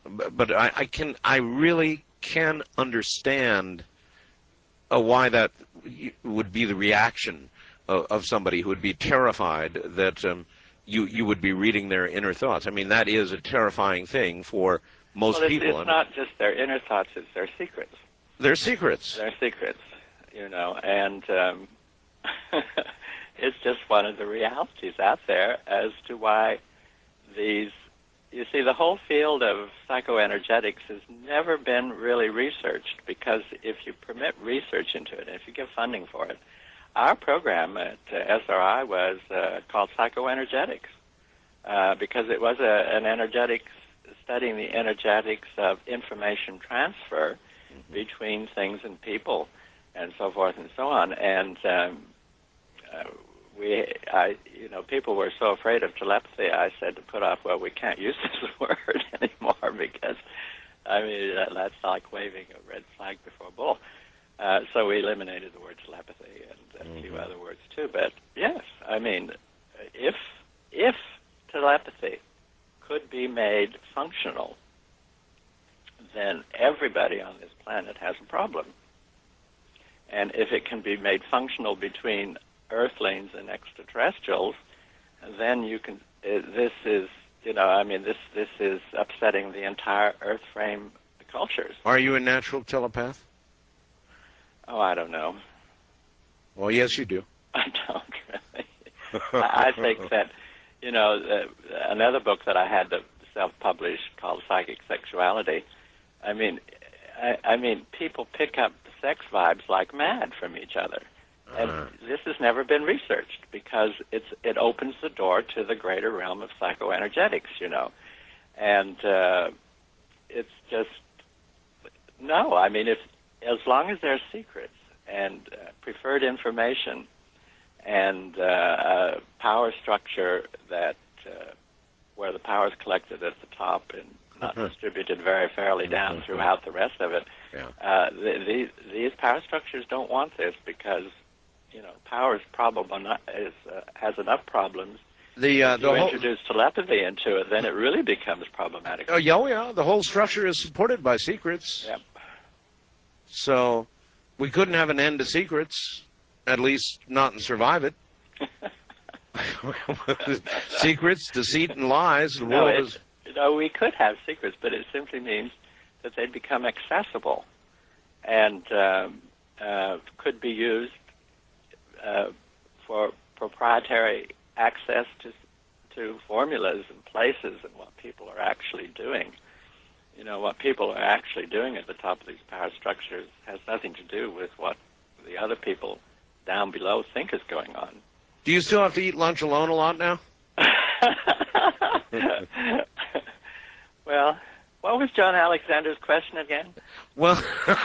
but, but I, I can, I really can understand uh, why that would be the reaction of, of somebody who would be terrified that um, you you would be reading their inner thoughts. I mean, that is a terrifying thing for most well, it's, people. it's I mean, not just their inner thoughts; it's their secrets. They're secrets. They're secrets, you know, and um, it's just one of the realities out there as to why these. You see, the whole field of psychoenergetics has never been really researched, because if you permit research into it, and if you give funding for it, our program at uh, S R I was uh, called Psychoenergetics, uh, because it was a, an energetics, studying the energetics of information transfer mm-hmm. between things and people, and so forth and so on. And um, uh, we, I, you know, people were so afraid of telepathy. I said to put off, well, we can't use this word anymore, because, I mean, that, that's like waving a red flag before a bull. Uh, so we eliminated the word telepathy and a mm-hmm. few other words too. But yes, I mean, if if telepathy could be made functional, then everybody on this planet has a problem. And if it can be made functional between Earthlings and extraterrestrials, then you can. Uh, this is, you know, I mean, this this is upsetting the entire Earth frame cultures. Are you a natural telepath? Oh, I don't know. Well, yes, you do. I don't really. I, I think that, you know, uh, another book that I had to self-publish called Psychic Sexuality. I mean, I, I mean, people pick up sex vibes like mad from each other. And uh-huh. this has never been researched, because it's it opens the door to the greater realm of psychoenergetics, you know. And uh, it's just, no, I mean, if as long as there's secrets and uh, preferred information and uh, a power structure that uh, where the power is collected at the top and not uh-huh. distributed very fairly down uh-huh. throughout the rest of it, yeah. uh, the, these, these power structures don't want this, because, you know, power is probable not, is, uh, has enough problems. The, uh, if the you whole... introduce telepathy into it, then it really becomes problematic. Oh, yeah, oh, yeah. The whole structure is supported by secrets. Yep. So we couldn't have an end to secrets, at least not and survive it. Secrets, deceit, and lies. The no, world it, is... no, we could have secrets, but it simply means that they'd become accessible and um, uh, could be used uh, for proprietary access to to formulas and places and what people are actually doing. You know, what people are actually doing at the top of these power structures has nothing to do with what the other people down below think is going on. Do you still have to eat lunch alone a lot now? Well, what was John Alexander's question again? Well,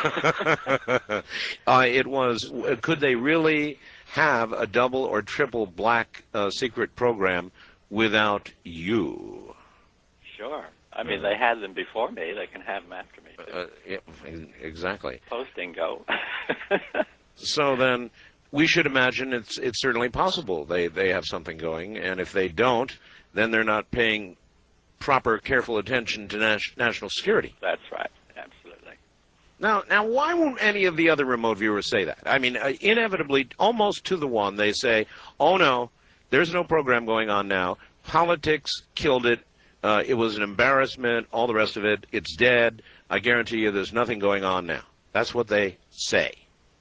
uh, it was, could they really have a double or triple black uh, secret program without you? Sure. I mean, they had them before me. They can have them after me, too. Uh, yeah, exactly. Posting go. So then, we should imagine it's it's certainly possible they, they have something going, and if they don't, then they're not paying proper, careful attention to nas- national security. That's right. Absolutely. Now, now, why won't any of the other remote viewers say that? I mean, uh, inevitably, almost to the one, they say, oh, no, there's no program going on now. Politics killed it. Uh, it was an embarrassment, all the rest of it. It's dead. I guarantee you there's nothing going on now. That's what they say.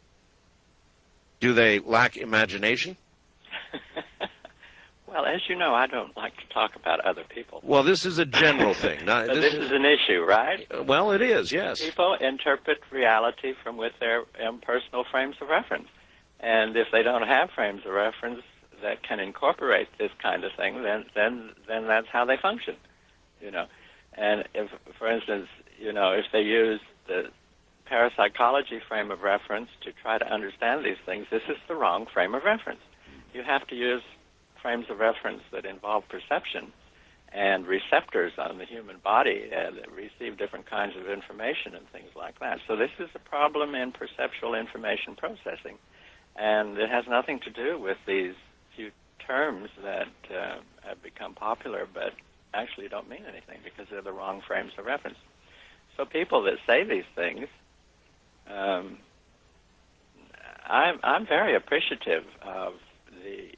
Do they lack imagination? Well, as you know, I don't like to talk about other people. Well, this is a general thing. Now, but this this is, is an issue, right? Uh, well, it is, yes. People interpret reality from with their impersonal frames of reference. And if they don't have frames of reference that can incorporate this kind of thing, then then then that's how they function, you know. And if, for instance, you know, if they use the parapsychology frame of reference to try to understand these things, this is the wrong frame of reference. You have to use frames of reference that involve perception and receptors on the human body uh, that receive different kinds of information and things like that. So this is a problem in perceptual information processing, and it has nothing to do with these few terms that uh, have become popular, but actually don't mean anything because they're the wrong frames of reference. So people that say these things, um, I'm, I'm very appreciative of the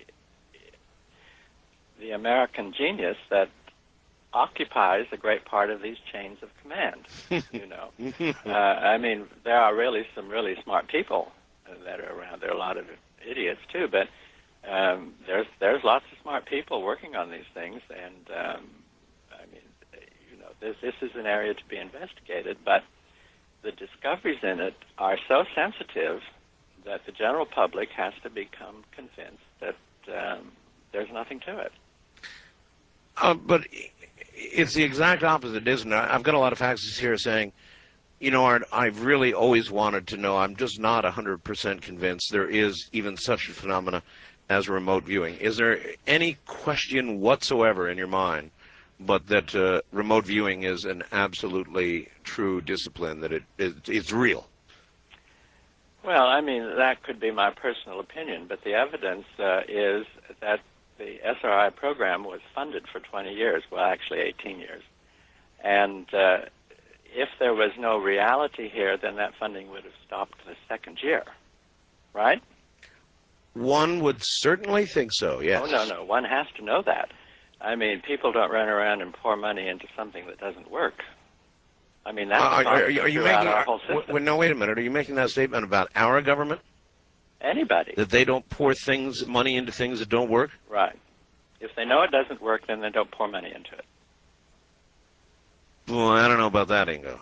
the American genius that occupies a great part of these chains of command. You know, uh, I mean, there are really some really smart people that are around. There are a lot of idiots too, but um, there's there's lots of smart people working on these things, and um, I mean, you know, this this is an area to be investigated, but the discoveries in it are so sensitive that the general public has to become convinced that um, there's nothing to it. Uh, but it's the exact opposite, isn't it? I've got a lot of faxes here saying, you know, Art, I've really always wanted to know. I'm just not one hundred percent convinced there is even such a phenomena as remote viewing. Is there any question whatsoever in your mind but that uh, remote viewing is an absolutely true discipline, that it, it it's real? Well, I mean, that could be my personal opinion, but the evidence uh, is that the S R I program was funded for twenty years, well, actually eighteen years. And uh, if there was no reality here, then that funding would have stopped the second year, right? One would certainly think so, yes. Oh, no, no. One has to know that. I mean, people don't run around and pour money into something that doesn't work. I mean, that's Uh, are, are you, are you making, our whole system. w- no, wait a minute. Are you making that statement about our government? Anybody. That they don't pour things, money into things that don't work? Right. If they know it doesn't work, then they don't pour money into it. Well, I don't know about that, Ingo.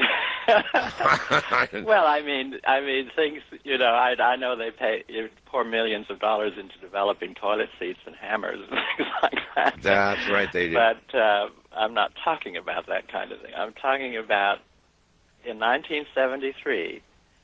Well, I mean, I mean, things. You know, I I know they pay you pour millions of dollars into developing toilet seats and hammers and things like that. That's right, they do. But uh, I'm not talking about that kind of thing. I'm talking about in nineteen seventy-three,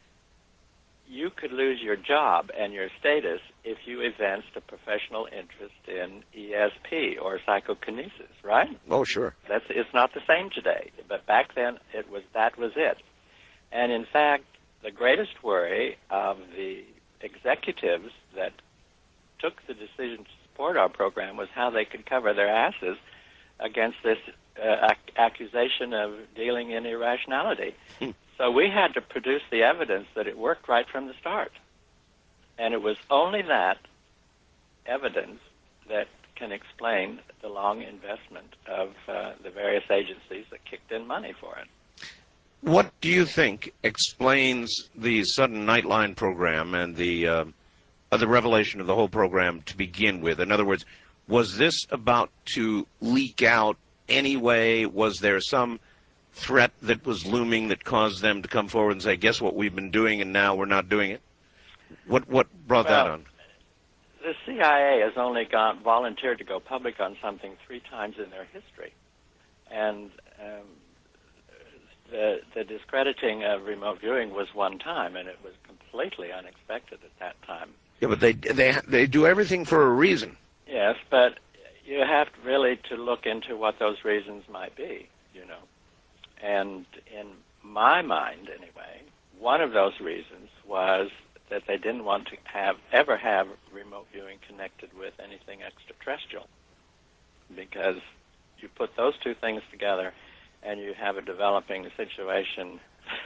you could lose your job and your status if you evinced a professional interest in E S P or psychokinesis, right? Oh, sure. That's it's not the same today, but back then it was that was it. And in fact, the greatest worry of the executives that took the decision to support our program was how they could cover their asses against this uh, ac- accusation of dealing in irrationality. Hmm. So we had to produce the evidence that it worked right from the start. And it was only that evidence that can explain the long investment of uh, the various agencies that kicked in money for it. What do you think explains the sudden Nightline program and the uh, uh, the revelation of the whole program to begin with? In other words, was this about to leak out anyway? Was there some threat that was looming that caused them to come forward and say, guess what we've been doing and now we're not doing it? What what brought well, that on? The C I A has only gone volunteered to go public on something three times in their history. And um, the, the discrediting of remote viewing was one time, and it was completely unexpected at that time. Yeah, but they they they do everything for a reason. Yes, but you have really to look into what those reasons might be, you know. And in my mind, anyway, one of those reasons was that they didn't want to have ever have remote viewing connected with anything extraterrestrial, because you put those two things together and you have a developing situation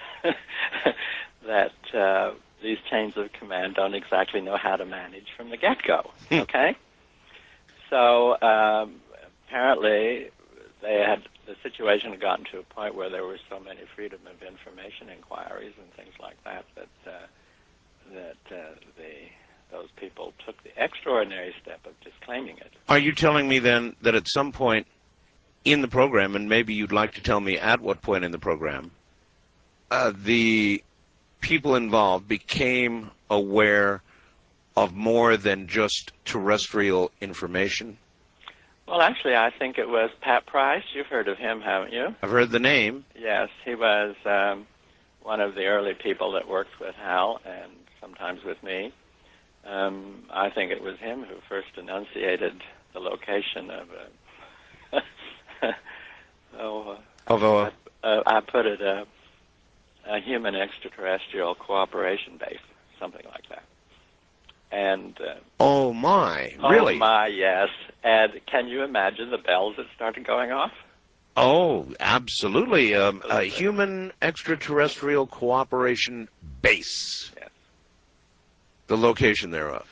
that uh, these chains of command don't exactly know how to manage from the get-go, okay? So um, apparently they had the situation had gotten to a point where there were so many freedom of information inquiries and things like that that uh, that uh, the those people took the extraordinary step of disclaiming it. Are you telling me then that at some point in the program, and maybe you'd like to tell me at what point in the program, uh, the people involved became aware of more than just terrestrial information? Well, actually, I think it was Pat Price. You've heard of him, haven't you? I've heard the name. Yes, he was um, one of the early people that worked with Hal and sometimes with me. Um, I think it was him who first enunciated the location of a, oh, Of a, uh, I put it a, a human extraterrestrial cooperation base, something like that. And uh, Oh my, oh really? my, yes. And can you imagine the bells that started going off? Oh, absolutely. Um, a human extraterrestrial cooperation base. Yes. The location thereof.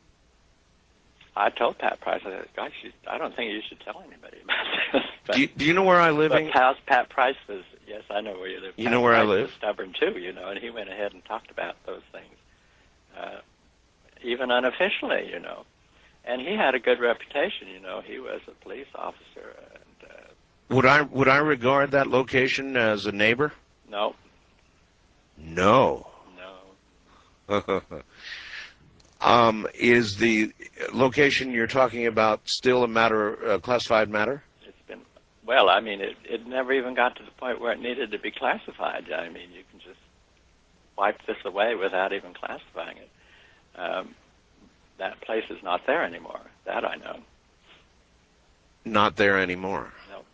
I told Pat Price, I said, gosh, you, I don't think you should tell anybody about this. But, Do you, do you know where I live? but In? Pat, Pat Price was, yes, I know where you live. You Pat know where I Price live? was stubborn too, you know, and he went ahead and talked about those things, uh, even unofficially, you know. And he had a good reputation, you know. He was a police officer. And, uh, Would I would I regard that location as a neighbor? no, No. no. um, is the location you're talking about still a matter, uh, classified matter? It's been, well, I mean, it, it never even got to the point where it needed to be classified. I mean, you can just wipe this away without even classifying it. Um, that place is not there anymore. That I know. Not there anymore.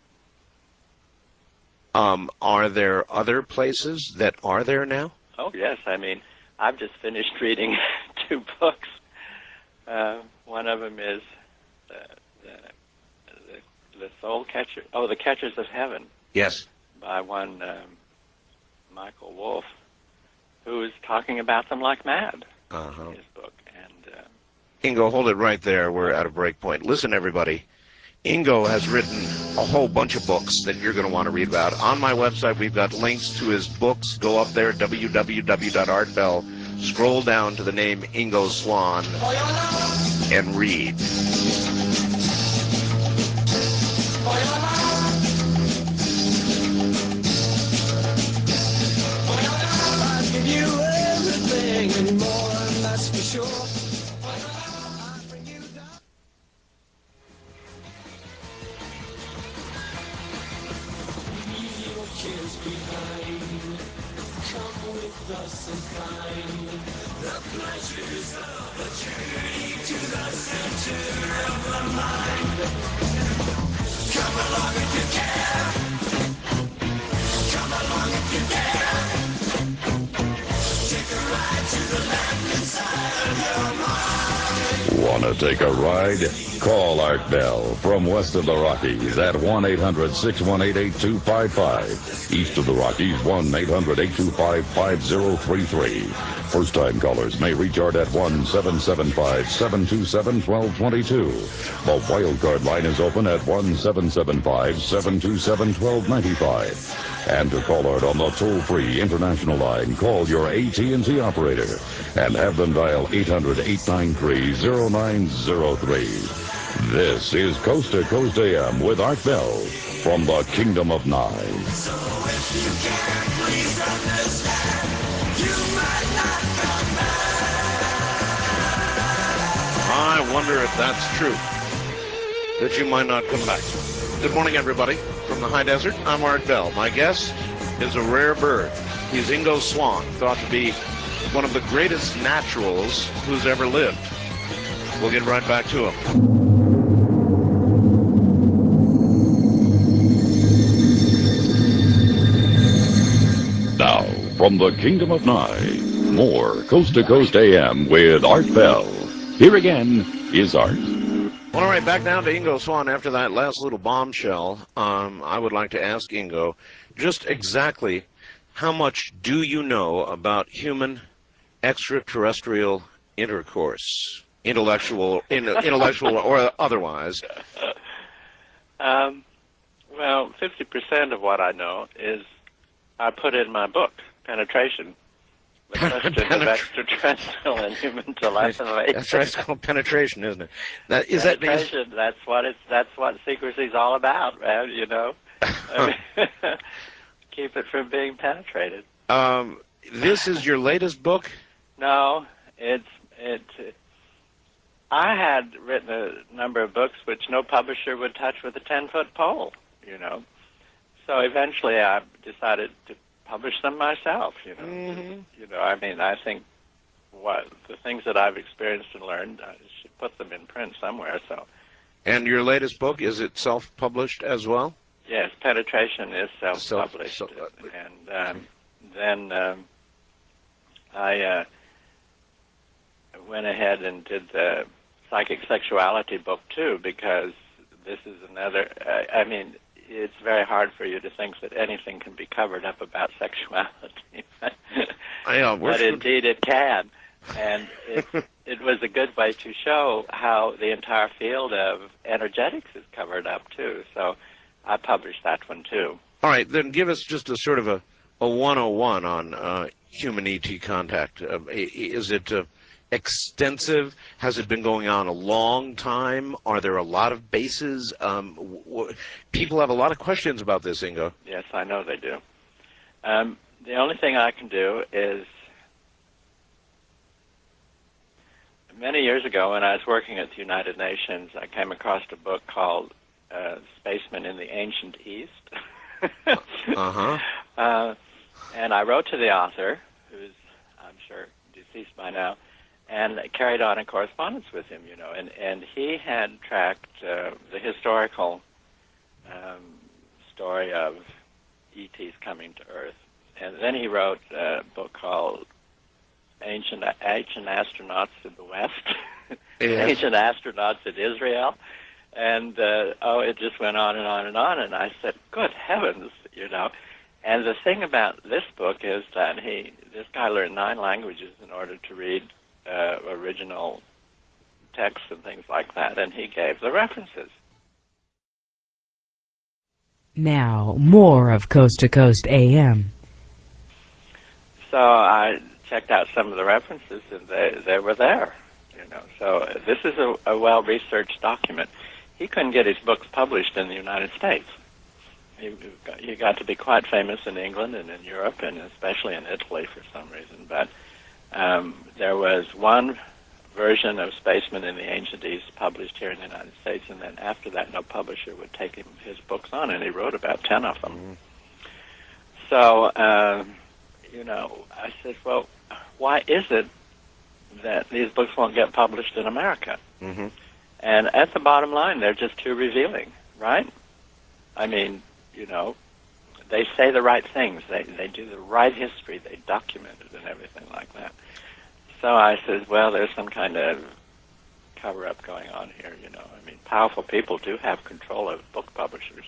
No. Um, are there other places that are there now? Oh, yes. I mean, I've just finished reading two books. Uh, one of them is uh, the, the, the Soul Catcher, oh, The Catchers of Heaven, Yes. by one um, Michael Wolff, who is talking about them like mad Uh-huh. in his book. And uh, Ingo, hold it right there. We're at a break point. Listen, everybody. Ingo has written a whole bunch of books that you're going to want to read about. On my website, we've got links to his books. Go up there, w w w dot art bell. Scroll down to the name Ingo Swann and read. I'll give you everything and more, that's for sure. Want to take a ride? Call Art Bell from west of the Rockies at one eight hundred, six one eight, eight two five five. East of the Rockies, one eight hundred, eight two five, five zero three three. First-time callers may reach Art at one seven seven five, seven two seven, one two two two. The wildcard line is open at one seven seven five, seven two seven, one two nine five. And to call Art on the toll-free international line, call your A T and T operator and have them dial eight hundred, eight nine three, zero nine zero three. This is Coast to Coast A M with Art Bell from the Kingdom of Nye. I wonder if that's true, that you might not come back. Good morning, everybody. From the high desert, I'm Art Bell. My guest is a rare bird. He's Ingo Swann, thought to be one of the greatest naturals who's ever lived. We'll get right back to him. Now, from the Kingdom of Nye, more Coast to Coast A M with Art Bell. Here again is Art. All right, back down to Ingo Swann after that last little bombshell. Um, I would like to ask Ingo, just exactly how much do you know about human extraterrestrial intercourse, intellectual, in, intellectual or otherwise? Um, well, fifty percent of what I know is I put in my book, Penetration, the question of extraterrestrial and human telepathy. That's right. It's called penetration, isn't it? That, is that Penetration, that's what it's, that's what secrecy's all about, man, you know. Keep it from being penetrated. Um, this is your latest book? No, it's, it, I had written a number of books which no publisher would touch with a ten-foot pole, you know. So eventually I decided to publish them myself, you know. Mm-hmm. You know, I mean, I think what the things that I've experienced and learned, I should put them in print somewhere, so. And your latest book, is it self-published as well? Yes, Penetration is self-published. Self- self- and um, then um, I, uh, went ahead and did the psychic sexuality book too, because this is another, uh, I mean, it's very hard for you to think that anything can be covered up about sexuality. Yeah, we're but indeed it can. And it, it was a good way to show how the entire field of energetics is covered up too. So I published that one too. All right, then give us just a sort of a, a one oh one on uh, human E T contact. Uh, is it uh, extensive? Has it been going on a long time? Are there a lot of bases? Um, w- w- people have a lot of questions about this, Ingo. Yes, I know they do. Um, the only thing I can do is, many years ago when I was working at the United Nations, I came across a book called uh, Spacemen in the Ancient East. Uh-huh. Uh, and I wrote to the author, who's, I'm sure, deceased by now, and carried on a correspondence with him, you know. And, and he had tracked uh, the historical um, story of E Ts coming to Earth. And then he wrote a book called Ancient, Ancient Astronauts in the West, Yes. Ancient Astronauts in Israel. And, uh, oh, it just went on and on and on. And I said, good heavens, you know. And the thing about this book is that he, this guy learned nine languages in order to read uh, original texts and things like that. And he gave the references. Now, more of Coast to Coast A M. So I checked out some of the references, and they, they were there, you know. So uh, this is a, a well-researched document. He couldn't get his books published in the United States. He, got, he got to be quite famous in England and in Europe, and especially in Italy for some reason. But um, there was one version of Spacemen in the Ancient East published here in the United States, and then after that, no publisher would take him his books on, and he wrote about ten of them. Mm-hmm. So, uh, you know, I said, well, why is it that these books won't get published in America? Mm-hmm. And at the bottom line, they're just too revealing, right? I mean, you know, they say the right things. They they do the right history. They document it and everything like that. So I said, well, there's some kind of cover-up going on here, you know. I mean, powerful people do have control of book publishers.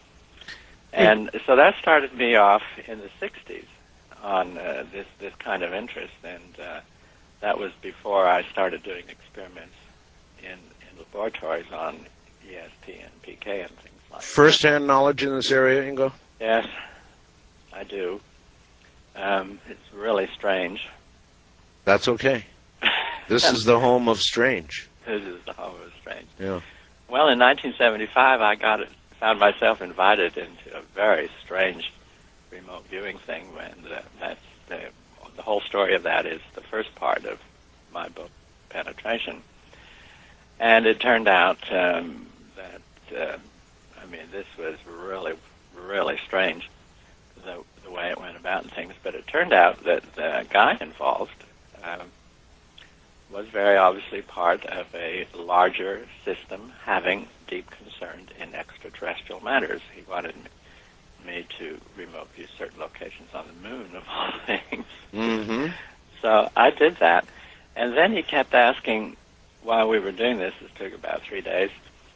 And so that started me off in the sixties on uh, this, this kind of interest. And uh, that was before I started doing experiments in, in laboratories on E S P and P K and things like that. First-hand knowledge in this area, Ingo? Yes, I do. Um, it's really strange. That's okay. This is the home of strange. This is the home of strange. Yeah. Well, in nineteen seventy-five, I got it, found myself invited into a very strange remote viewing thing. When the, that's the, the whole story of that is the first part of my book, Penetration. And it turned out um, that, uh, I mean, this was really, really strange, the, the way it went about and things. But it turned out that the guy involved um, was very obviously part of a larger system having deep concern in extraterrestrial matters. He wanted me to remote view certain locations on the moon, of all things. Mm-hmm. So I did that. And then he kept asking, while we were doing this, it took about three days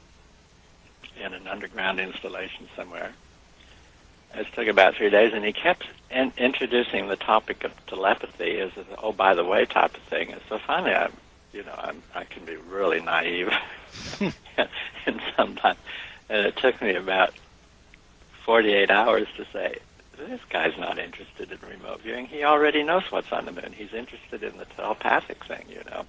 in an underground installation somewhere. It took about three days, and he kept in introducing the topic of telepathy as an oh, by the way type of thing. And so finally, I, you know, I'm, I can be really naive and sometimes, and it took me about forty-eight hours to say, this guy's not interested in remote viewing. He already knows what's on the moon. He's interested in the telepathic thing, you know.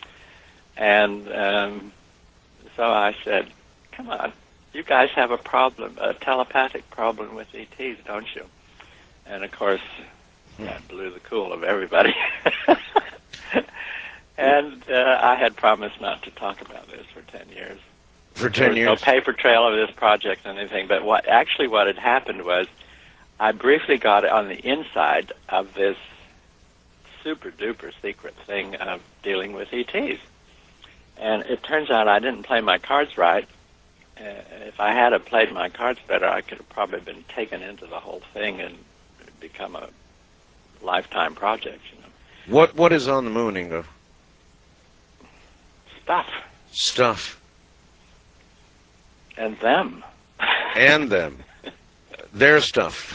And um, so I said, come on, you guys have a problem, a telepathic problem with E Ts, don't you? And of course, that blew the cool of everybody. And uh, I had promised not to talk about this for ten years. For There ten was years? no paper trail of this project or anything, but what actually what had happened was I briefly got on the inside of this super-duper secret thing of dealing with E Ts. And it turns out I didn't play my cards right. Uh, if I had have played my cards better, I could have probably been taken into the whole thing and become a lifetime project, you know. What What is on the moon, Ingo? stuff. Stuff. And them. And them. Their stuff.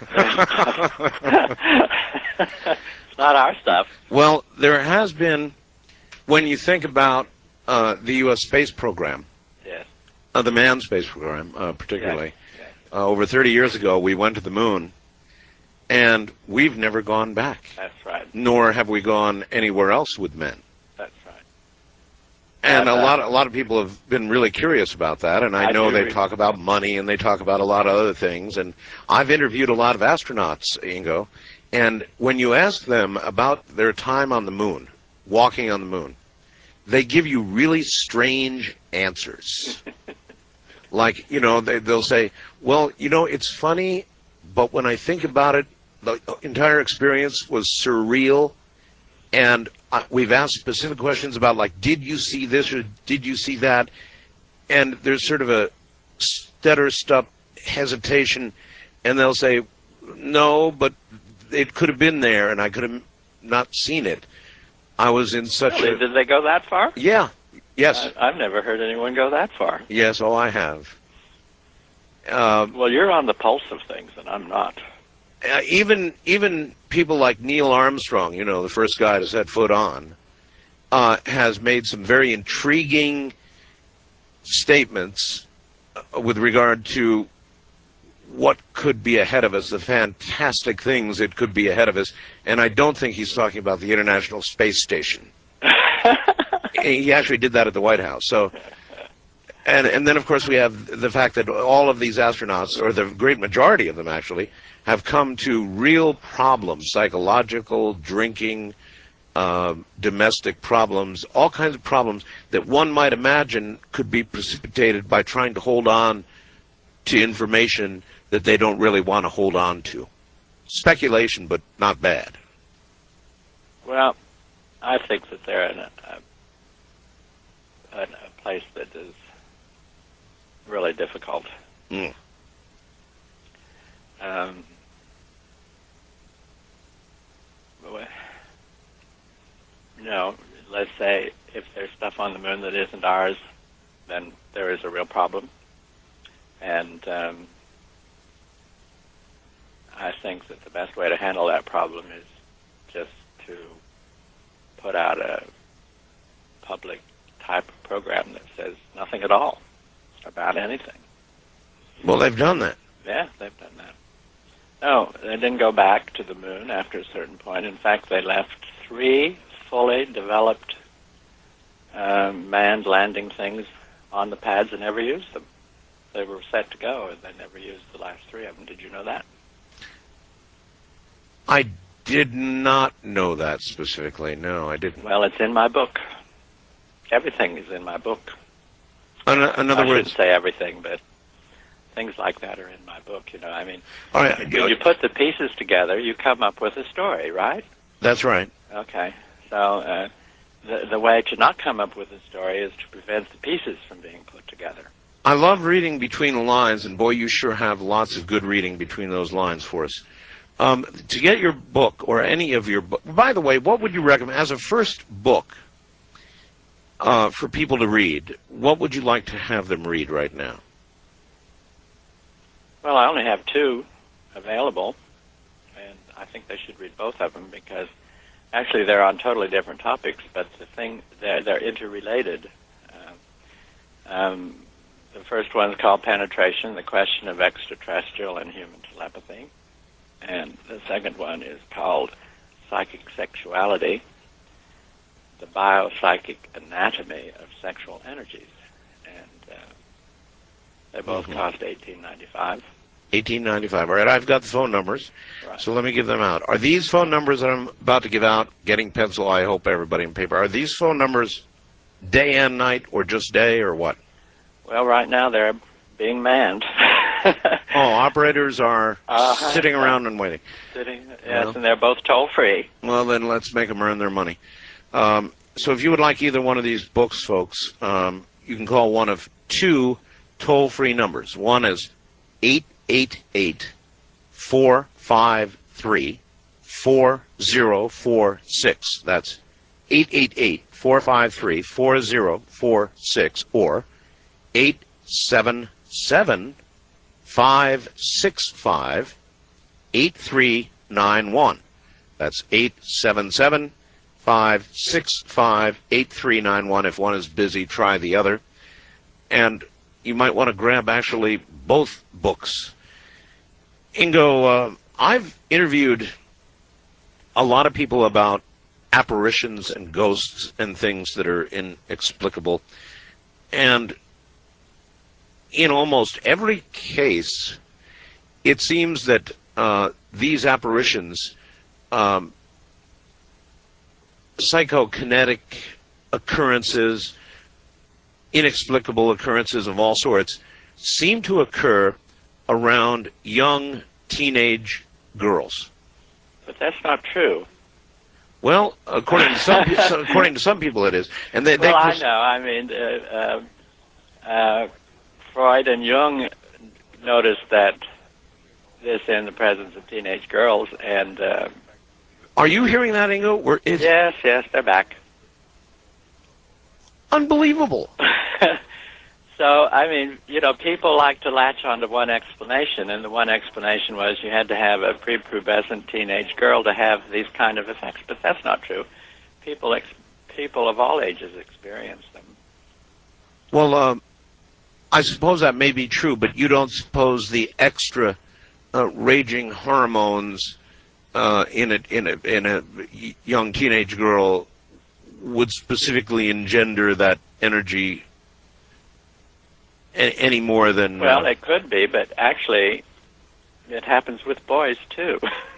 It's not our stuff. Well, there has been, when you think about uh, the U S space program, Yes. uh, the manned space program uh, particularly, Yes. uh, over thirty years ago we went to the moon, and we've never gone back. That's right. Nor have we gone anywhere else with men. That's right. And a Uh, lot, a lot of people have been really curious about that, and I, I know do they re- talk about money and they talk about a lot of other things. And I've interviewed a lot of astronauts, Ingo, and when you ask them about their time on the moon, walking on the moon, they give you really strange answers. Like, you know, they, they'll say, well, you know, it's funny, but when I think about it, the entire experience was surreal. And uh, we've asked specific questions about, like, did you see this or did you see that? And there's sort of a stutter-stup hesitation, and they'll say, no, but it could have been there, and I could have not seen it. I was in such Really? a... Did they go that far? Yeah. Yes. I, I've never heard anyone go that far. Yes, oh, I have. Uh, Well, you're on the pulse of things, and I'm not. uh, even even people like Neil Armstrong, you know, the first guy to set foot on, uh, has made some very intriguing statements uh, with regard to what could be ahead of us, the fantastic things that could be ahead of us. And I don't think he's talking about the International Space Station. He actually did that at the White House. So, and and then of course we have the fact that all of these astronauts, or the great majority of them actually, have come to real problems, psychological, drinking, uh, domestic problems, all kinds of problems that one might imagine could be precipitated by trying to hold on to information that they don't really want to hold on to. Speculation, but not bad. Well, I think that they're in a, a, a place that is really difficult. Mm. Um, well, you know, let's say if there's stuff on the moon that isn't ours, then there is a real problem. And um, I think that the best way to handle that problem is just to put out a public type of program that says nothing at all about anything. Well, they've done that. Yeah, they've done that. No, they didn't go back to the moon after a certain point. In fact, they left three fully developed um, manned landing things on the pads and never used them. They were set to go, and they never used the last three of them. Did you know that? I did not know that specifically. No, I didn't. Well, it's in my book. Everything is in my book. In, in other I words, shouldn't say everything, but things like that are in my book. You know, I mean, all right, when you put the pieces together, you come up with a story, right? that's right. Okay. So uh, the the way to not come up with a story is to prevent the pieces from being put together. I love reading between the lines, and boy, you sure have lots of good reading between those lines for us. Um, to get your book, or any of your book, by the way, what would you recommend as a first book uh, for people to read? What would you like to have them read right now? Well, I only have two available, and I think they should read both of them because actually they're on totally different topics, but the thing they're they're interrelated. Um, um, the first one's called Penetration: The Question of Extraterrestrial and Human Telepathy, and the second one is called Psychic Sexuality: The Biopsychic Anatomy of Sexual Energies, and uh, they both Mhm. cost eighteen ninety-five. eighteen ninety-five. All right, I've got the phone numbers, Right. so let me give them out. Are these phone numbers that I'm about to give out, getting pencil, I hope everybody in paper, are these phone numbers day and night, or just day, or what? Well, right now they're being manned. Oh, operators are Uh-huh. sitting around and waiting. Sitting, yes, Well. and they're both toll-free. Well, then let's make them earn their money. Um, so if you would like either one of these books, folks, um, you can call one of two toll-free numbers. One is eight eight eight, four five three, four zero four six. That's eight eight eight, four five three, four zero four six or eight seven seven, five six five, eight three nine one. That's eight seven seven, five six five, eight three nine one. If one is busy, try the other. And you might want to grab actually both books. Ingo, uh, I've interviewed a lot of people about apparitions and ghosts and things that are inexplicable. And in almost every case, it seems that uh, these apparitions, um, psychokinetic occurrences, inexplicable occurrences of all sorts, seem to occur around young teenage girls. But that's not true. Well, according to some, according to some people, it is. And they, well, they I know. I mean, uh, uh, uh, Freud and Jung noticed that this in the presence of teenage girls, and uh, are you hearing that, Ingo? We're, it's yes, yes, they're back. Unbelievable. So, I mean, you know, people like to latch onto one explanation, and the one explanation was you had to have a prepubescent teenage girl to have these kind of effects, but that's not true. People, ex people of all ages experience them. Well, um, I suppose that may be true, but you don't suppose the extra uh, raging hormones uh, in a in a in a young teenage girl would specifically engender that energy a any more than... Well, uh, it could be, but actually it happens with boys, too.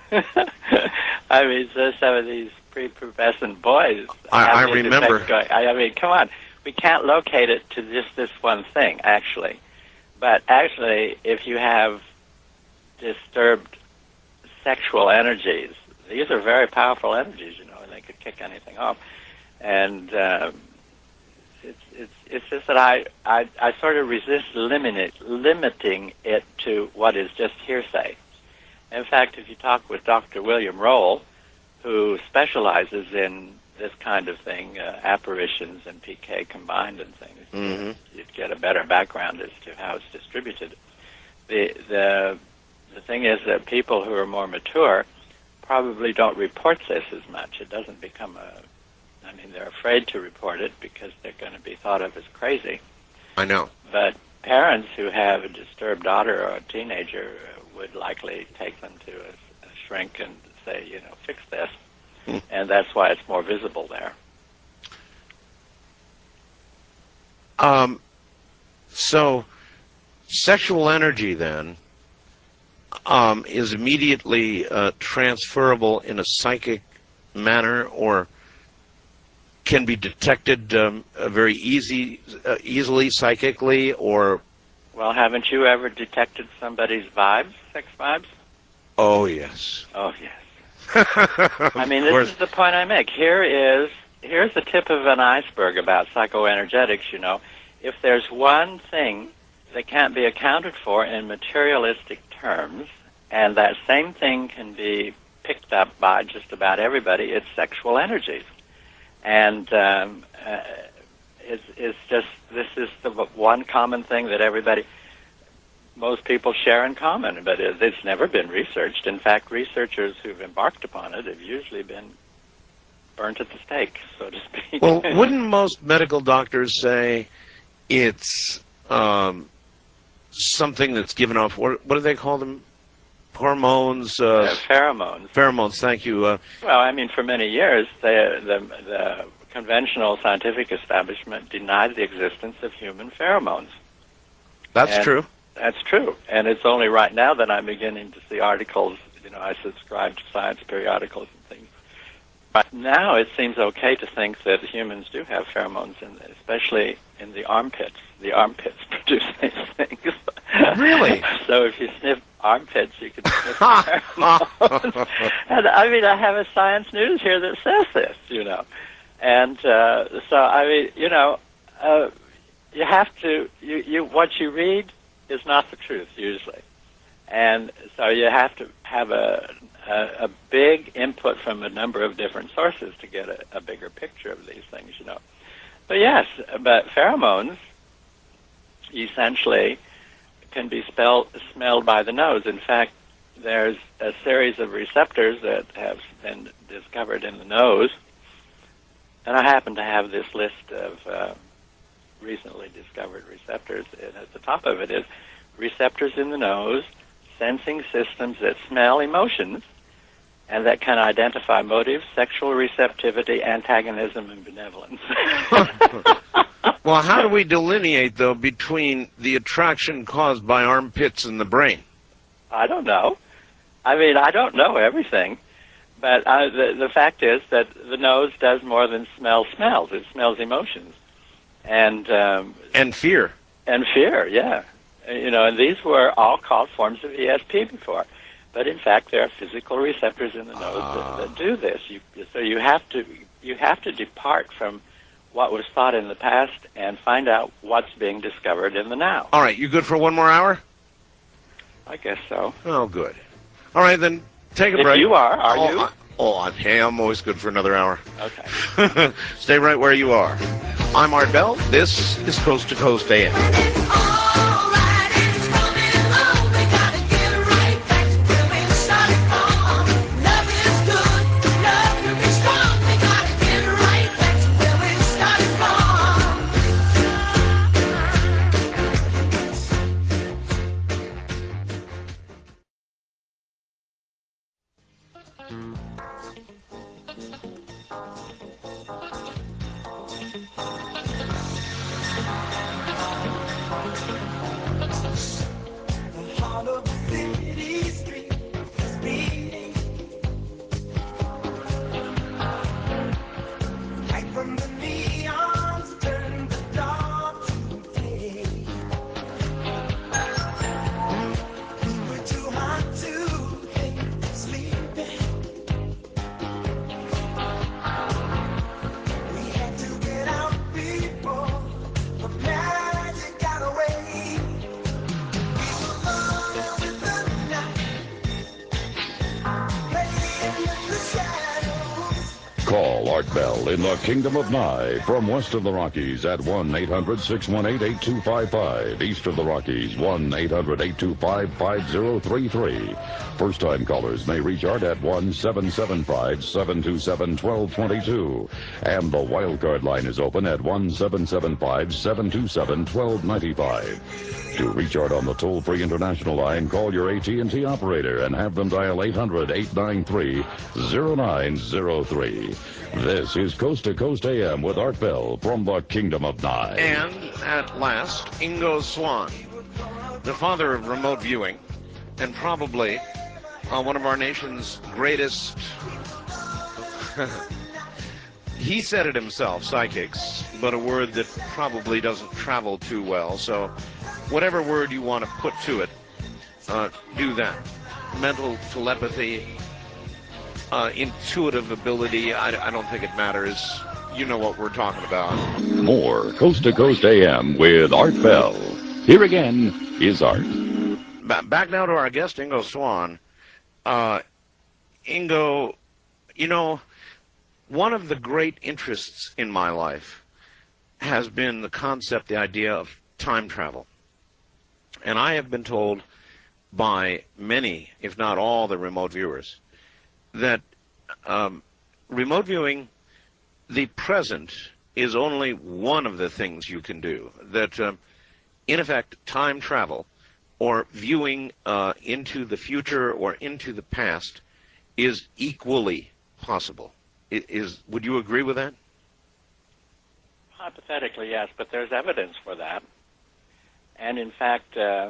I mean, so some of these prepubescent boys... I, have I these remember... effects going. I, I mean, come on. We can't locate it to just this one thing, actually. But actually, if you have disturbed sexual energies, these are very powerful energies, you know, and they could kick anything off. And... Um, It's, it's, it's just that I, I, I sort of resist limit, limiting it to what is just hearsay. In fact, if you talk with Doctor William Roll, who specializes in this kind of thing, uh, apparitions and P K combined and things, Mm-hmm. you'd get a better background as to how it's distributed. The, the, the thing is that people who are more mature probably don't report this as much. It doesn't become a... I mean, they're afraid to report it because they're going to be thought of as crazy. I know. But parents who have a disturbed daughter or a teenager would likely take them to a, a shrink and say, you know, fix this. Hmm. And that's why it's more visible there. Um, so, sexual energy, then, um, is immediately uh, transferable in a psychic manner, or can be detected um, uh, very easy, uh, easily psychically, or... Well, haven't you ever detected somebody's vibes, sex vibes? Oh, yes. Oh, yes. I mean, this is the point I make. Here is, here's the tip of an iceberg about psychoenergetics, you know. If there's one thing that can't be accounted for in materialistic terms, and that same thing can be picked up by just about everybody, it's sexual energies. And um, uh, it's, it's just, this is the one common thing that everybody, most people share in common, but it, it's never been researched. In fact, researchers who've embarked upon it have usually been burnt at the stake, so to speak. Well, wouldn't most medical doctors say it's um, something that's given off, what, what do they call them? Hormones, uh, uh, pheromones. Pheromones, thank you. Uh, well, I mean, for many years, the, the, the conventional scientific establishment denied the existence of human pheromones. that's And true. That's true. And it's only right now that I'm beginning to see articles, you know, I subscribe to science periodicals and things. But now it seems okay to think that humans do have pheromones, in, especially in the armpits. The armpits produce these things. Really? So if you sniff armpits, you can sniff pheromones. And I mean, I have a Science News here that says this, you know. And uh, so, I mean, you know, uh, you have to, you, you, what you read is not the truth, usually. And so you have to have a, a, a big input from a number of different sources to get a, a bigger picture of these things, you know. But yes, but pheromones essentially can be spell, smelled by the nose. In fact, there's a series of receptors that have been discovered in the nose, and I happen to have this list of uh, recently discovered receptors, and at the top of it is receptors in the nose, sensing systems that smell emotions, and that can identify motives, sexual receptivity, antagonism, and benevolence. Well, how do we delineate, though, between the attraction caused by armpits and the brain? I don't know. I mean, I don't know everything, but I, the, the fact is that the nose does more than smell smells. It smells emotions. And um, and fear. And fear, yeah. You know, and these were all called forms of E S P before. But in fact, there are physical receptors in the nose uh. that, that do this. You, so you have to you have to depart from what was thought in the past and find out what's being discovered in the now. All right, you good for one more hour? I guess so. Oh, good. All right, then take a if break. You are, are oh, you? I, oh, I'm, hey, I'm always good for another hour. Okay. Stay right where you are. I'm Art Bell. This is Coast to Coast A M. Call Art Bell in the Kingdom of Nye from west of the Rockies at one eight hundred six one eight eight two five five. East of the Rockies, one eight hundred eight two five five zero three three. First-time callers may reach Art at one seven seven five seven two seven one two two two. And the wildcard line is open at one seven seven five seven two seven one two nine five. To reach Art on the toll-free international line, call your A T and T operator and have them dial eight hundred eight nine three zero nine zero three. This is Coast to Coast A M with Art Bell from the Kingdom of Nye. And at last, Ingo Swann, the father of remote viewing, and probably uh, one of our nation's greatest, he said it himself, psychics, but a word that probably doesn't travel too well. So whatever word you want to put to it, uh, do that. Mental telepathy, uh, intuitive ability, I, I don't think it matters. You know what we're talking about. More Coast to Coast A M with Art Bell. Here again is Art. Ba- back now to our guest, Ingo Swann. Uh, Ingo, you know, one of the great interests in my life has been the concept, the idea of time travel. And I have been told by many, if not all, the remote viewers, that um, remote viewing, the present, is only one of the things you can do. That, um, in effect, time travel, or viewing uh, into the future or into the past, is equally possible. It is, would you agree with that? Hypothetically, yes, but there's evidence for that. And in fact, uh,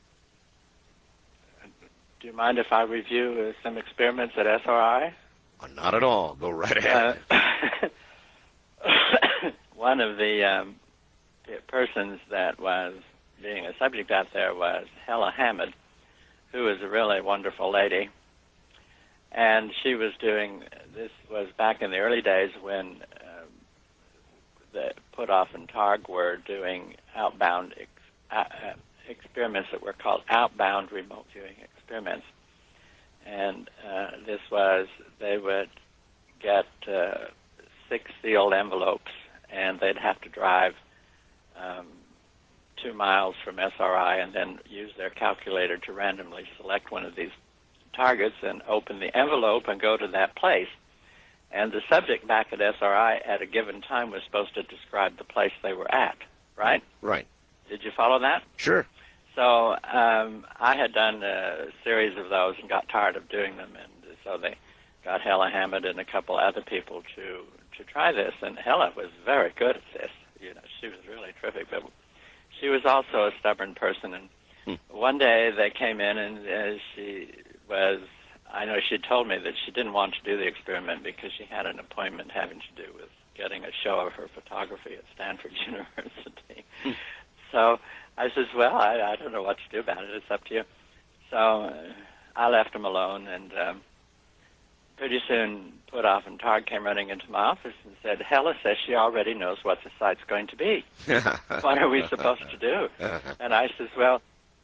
do you mind if I review uh, some experiments at S R I? Oh, not at all. Go right ahead. Uh, one of the um, persons that was being a subject out there was Hella Hammond, who is a really wonderful lady. And she was doing, this was back in the early days when um, the Puthoff and Targ were doing outbound ex, uh, uh, experiments that were called outbound remote viewing experiments. and uh, this was, they would get uh, six sealed envelopes, and they'd have to drive um, two miles from S R I and then use their calculator to randomly select one of these targets and open the envelope and go to that place. And the subject back at S R I at a given time was supposed to describe the place they were at, right? Right. Did you follow that? Sure. So um, I had done a series of those and got tired of doing them, and so they got Hella Hammond and a couple other people to to try this, and Hella was very good at this. You know, she was really terrific, but she was also a stubborn person, and hmm. one day they came in, and uh, she was, I know she told me that she didn't want to do the experiment because she had an appointment having to do with getting a show of her photography at Stanford University. Hmm. So I says, well, I, I don't know what to do about it. It's up to you. So uh, I left him alone, and um, pretty soon Puthoff and Targ came running into my office and said, Hella says she already knows what the site's going to be. What are we supposed to do? And I says, well,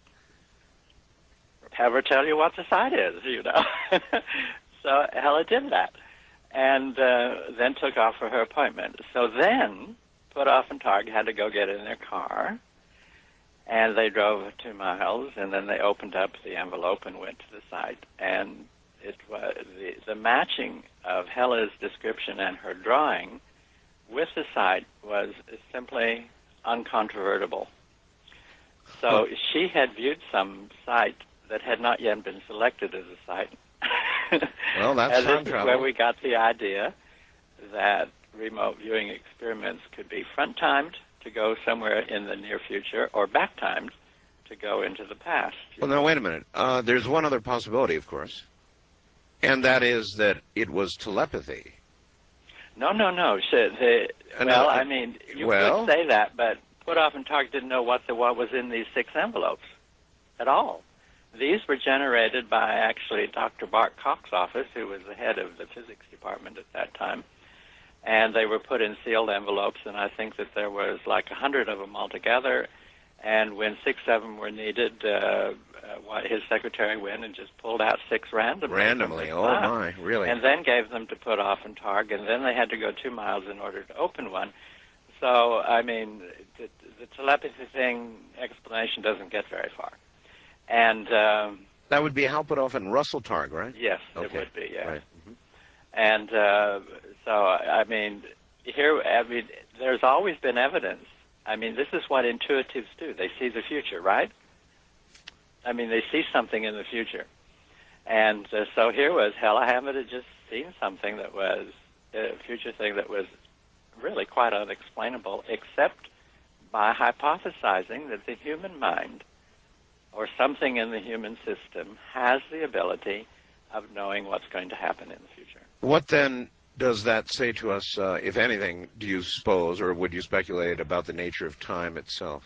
have her tell you what the site is, you know. So Hella did that, and uh, then took off for her appointment. So then Puthoff and Targ had to go get in their car, and they drove two miles, and then they opened up the envelope and went to the site. And it was the, the matching of Hella's description and her drawing with the site was simply uncontrovertible. So huh. she had viewed some site that had not yet been selected as a site. Well, that's and time this travel. is where we got the idea that remote viewing experiments could be front-timed to go somewhere in the near future, or back-timed to go into the past. Well, now, wait a minute. Uh, there's one other possibility, of course, and that is that it was telepathy. No, no, no. So the, uh, well, no, I mean, you well, could say that, but Puthoff and Targ didn't know what, the, what was in these six envelopes at all. These were generated by, actually, Doctor Bart Koch's office, who was the head of the physics department at that time. And they were put in sealed envelopes, and I think that there was like a hundred of them altogether. And when six of them were needed, uh, uh, his secretary went and just pulled out six randomly. Randomly, oh my, really? And then gave them to Puthoff and Targ, and then they had to go two miles in order to open one. So, I mean, the, the telepathy thing explanation doesn't get very far. And um, that would be Hal Puthoff and Russell Targ, right? Yes, okay. It would be, yeah. Right. Mm-hmm. And uh, so, I mean, here, I mean, there's always been evidence. I mean, this is what intuitives do. They see the future, right? I mean, they see something in the future. And uh, so here was Hella Hammond had just seen something that was a future thing that was really quite unexplainable, except by hypothesizing that the human mind, or something in the human system, has the ability of knowing what's going to happen in the future. What then does that say to us, uh, if anything, do you suppose, or would you speculate about the nature of time itself?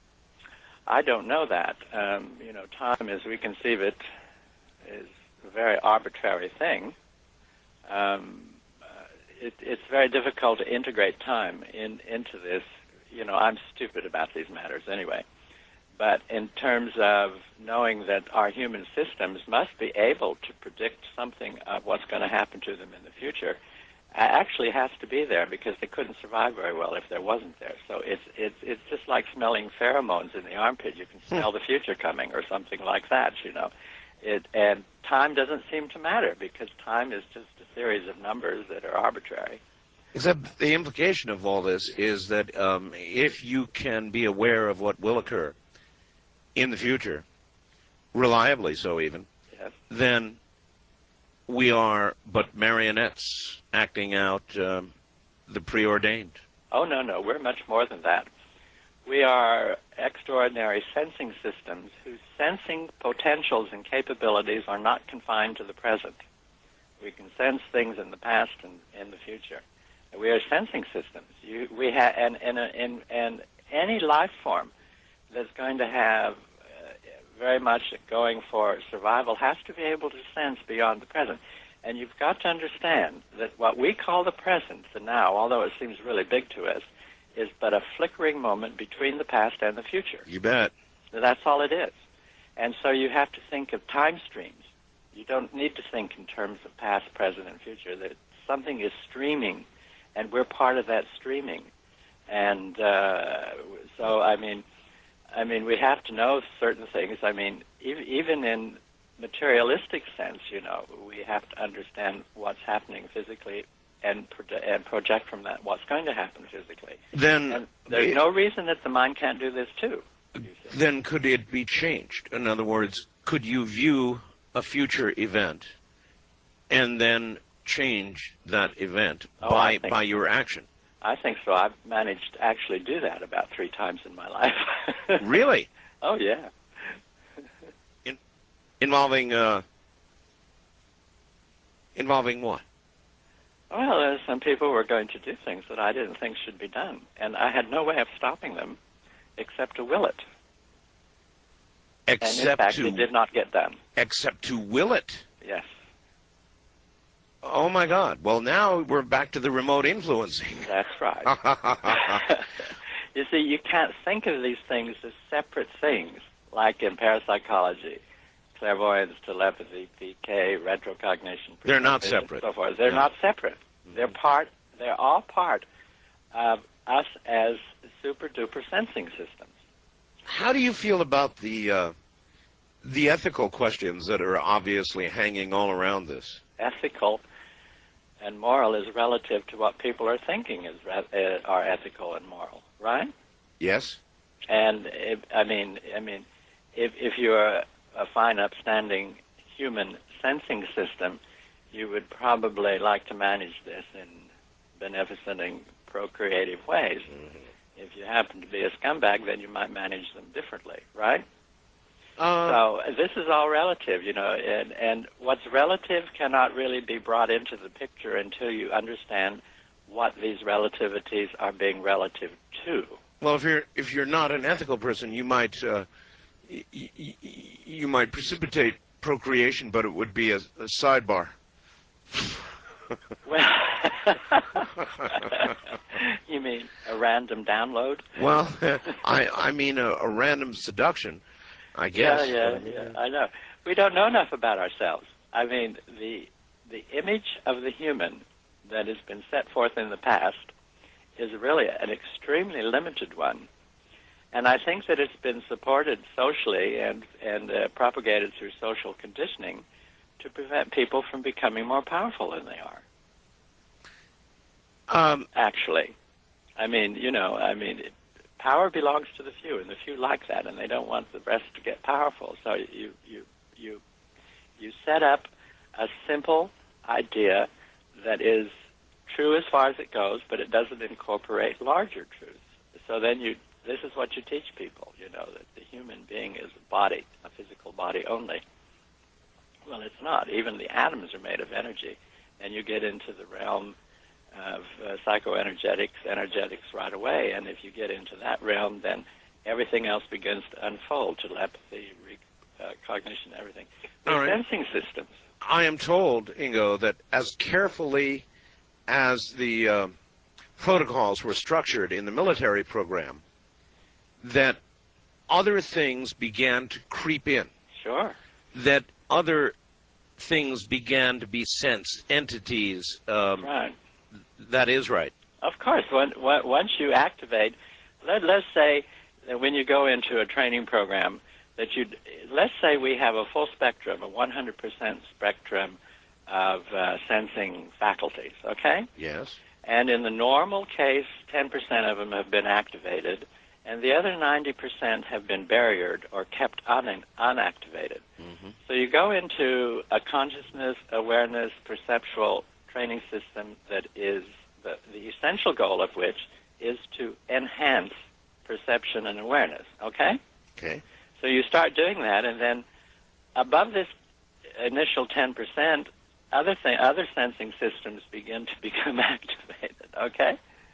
I don't know that. Um, you know, time as we conceive it is a very arbitrary thing. Um, uh, it, it's very difficult to integrate time in, into this. You know, I'm stupid about these matters anyway. But in terms of knowing that our human systems must be able to predict something of what's going to happen to them in the future, actually has to be there, because they couldn't survive very well if there wasn't there. So it's it's it's just like smelling pheromones in the armpit. You can smell the future coming, or something like that. You know, it and time doesn't seem to matter, because time is just a series of numbers that are arbitrary. Except the implication of all this is that um, if you can be aware of what will occur in the future, reliably so even, yes, then we are but marionettes acting out um, the preordained. Oh, no, no, we're much more than that. We are extraordinary sensing systems whose sensing potentials and capabilities are not confined to the present. We can sense things in the past and in the future. We are sensing systems. You, we ha- and, and, and, and any life form that's going to have uh, very much going for survival has to be able to sense beyond the present. And you've got to understand that what we call the present, the now, although it seems really big to us, is but a flickering moment between the past and the future. You bet. That's all it is. And so you have to think of time streams. You don't need to think in terms of past, present, and future. That something is streaming, and we're part of that streaming. And uh, so, I mean, I mean, we have to know certain things. I mean, e- even in materialistic sense, you know, we have to understand what's happening physically and, proje- and project from that what's going to happen physically. Then, And there's it- no reason that the mind can't do this too. you see. then could it be changed? In other words, could you view a future event and then change that event Oh, by I think by your action? I think so. I've managed to actually do that about three times in my life. Really? Oh, yeah. Involving uh, involving what? Well, uh, some people were going to do things that I didn't think should be done, and I had no way of stopping them except to will it. And in Except fact, to it did not get done. except to will it. Yes. Oh my God! Well, now we're back to the remote influencing. That's right. You see, you can't think of these things as separate things, like in parapsychology, clairvoyance, telepathy, P K, retrocognition. They're not perception, separate. So forth. They're No. not separate. They're part. They're all part of us as super duper sensing systems. How do you feel about the uh, the ethical questions that are obviously hanging all around this? Ethical and moral is relative to what people are thinking is uh, are ethical and moral, right? Yes. And if, I mean, I mean, if if you're a fine, upstanding human sensing system, you would probably like to manage this in beneficent and procreative ways. Mm-hmm. If you happen to be a scumbag, then you might manage them differently, right? Uh, So this is all relative, you know, and, and what's relative cannot really be brought into the picture until you understand what these relativities are being relative to. well, if you're if you're not an ethical person, you might uh, y- y- y- you might precipitate procreation, but it would be a, a sidebar. Well, you mean a random download? Well, I I mean a, a random seduction, I guess. Yeah, yeah, yeah. I know. We don't know enough about ourselves. I mean, the the image of the human that has been set forth in the past is really an extremely limited one, and I think that it's been supported socially and and uh, propagated through social conditioning to prevent people from becoming more powerful than they are. Um, Actually, I mean, you know, I mean, it, power belongs to the few, and the few like that, and they don't want the rest to get powerful. So you you you you set up a simple idea that is true as far as it goes, but it doesn't incorporate larger truths. So then you this is what you teach people, you know, that the human being is a body, a physical body only. Well, it's not. Even the atoms are made of energy, and you get into the realm of uh, psychoenergetics, energetics right away, and if you get into that realm, then everything else begins to unfold, telepathy, re- uh, cognition, everything. The All right. sensing systems. I am told, Ingo, that as carefully as the uh, protocols were structured in the military program, that other things began to creep in, Sure. that other things began to be sensed, entities. Um, Right. that is right. Of course. When, when, once you activate, let, let's say that when you go into a training program, that you, let's say we have a full spectrum, a one hundred percent spectrum of uh, sensing faculties, okay? Yes. And in the normal case, ten percent of them have been activated, and the other ninety percent have been barriered or kept un- unactivated. Mm-hmm. So you go into a consciousness, awareness, perceptual training system that is the, the essential goal of which is to enhance perception and awareness, okay? Okay. So you start doing that, and then above this initial ten percent, other th- other sensing systems begin to become activated, okay?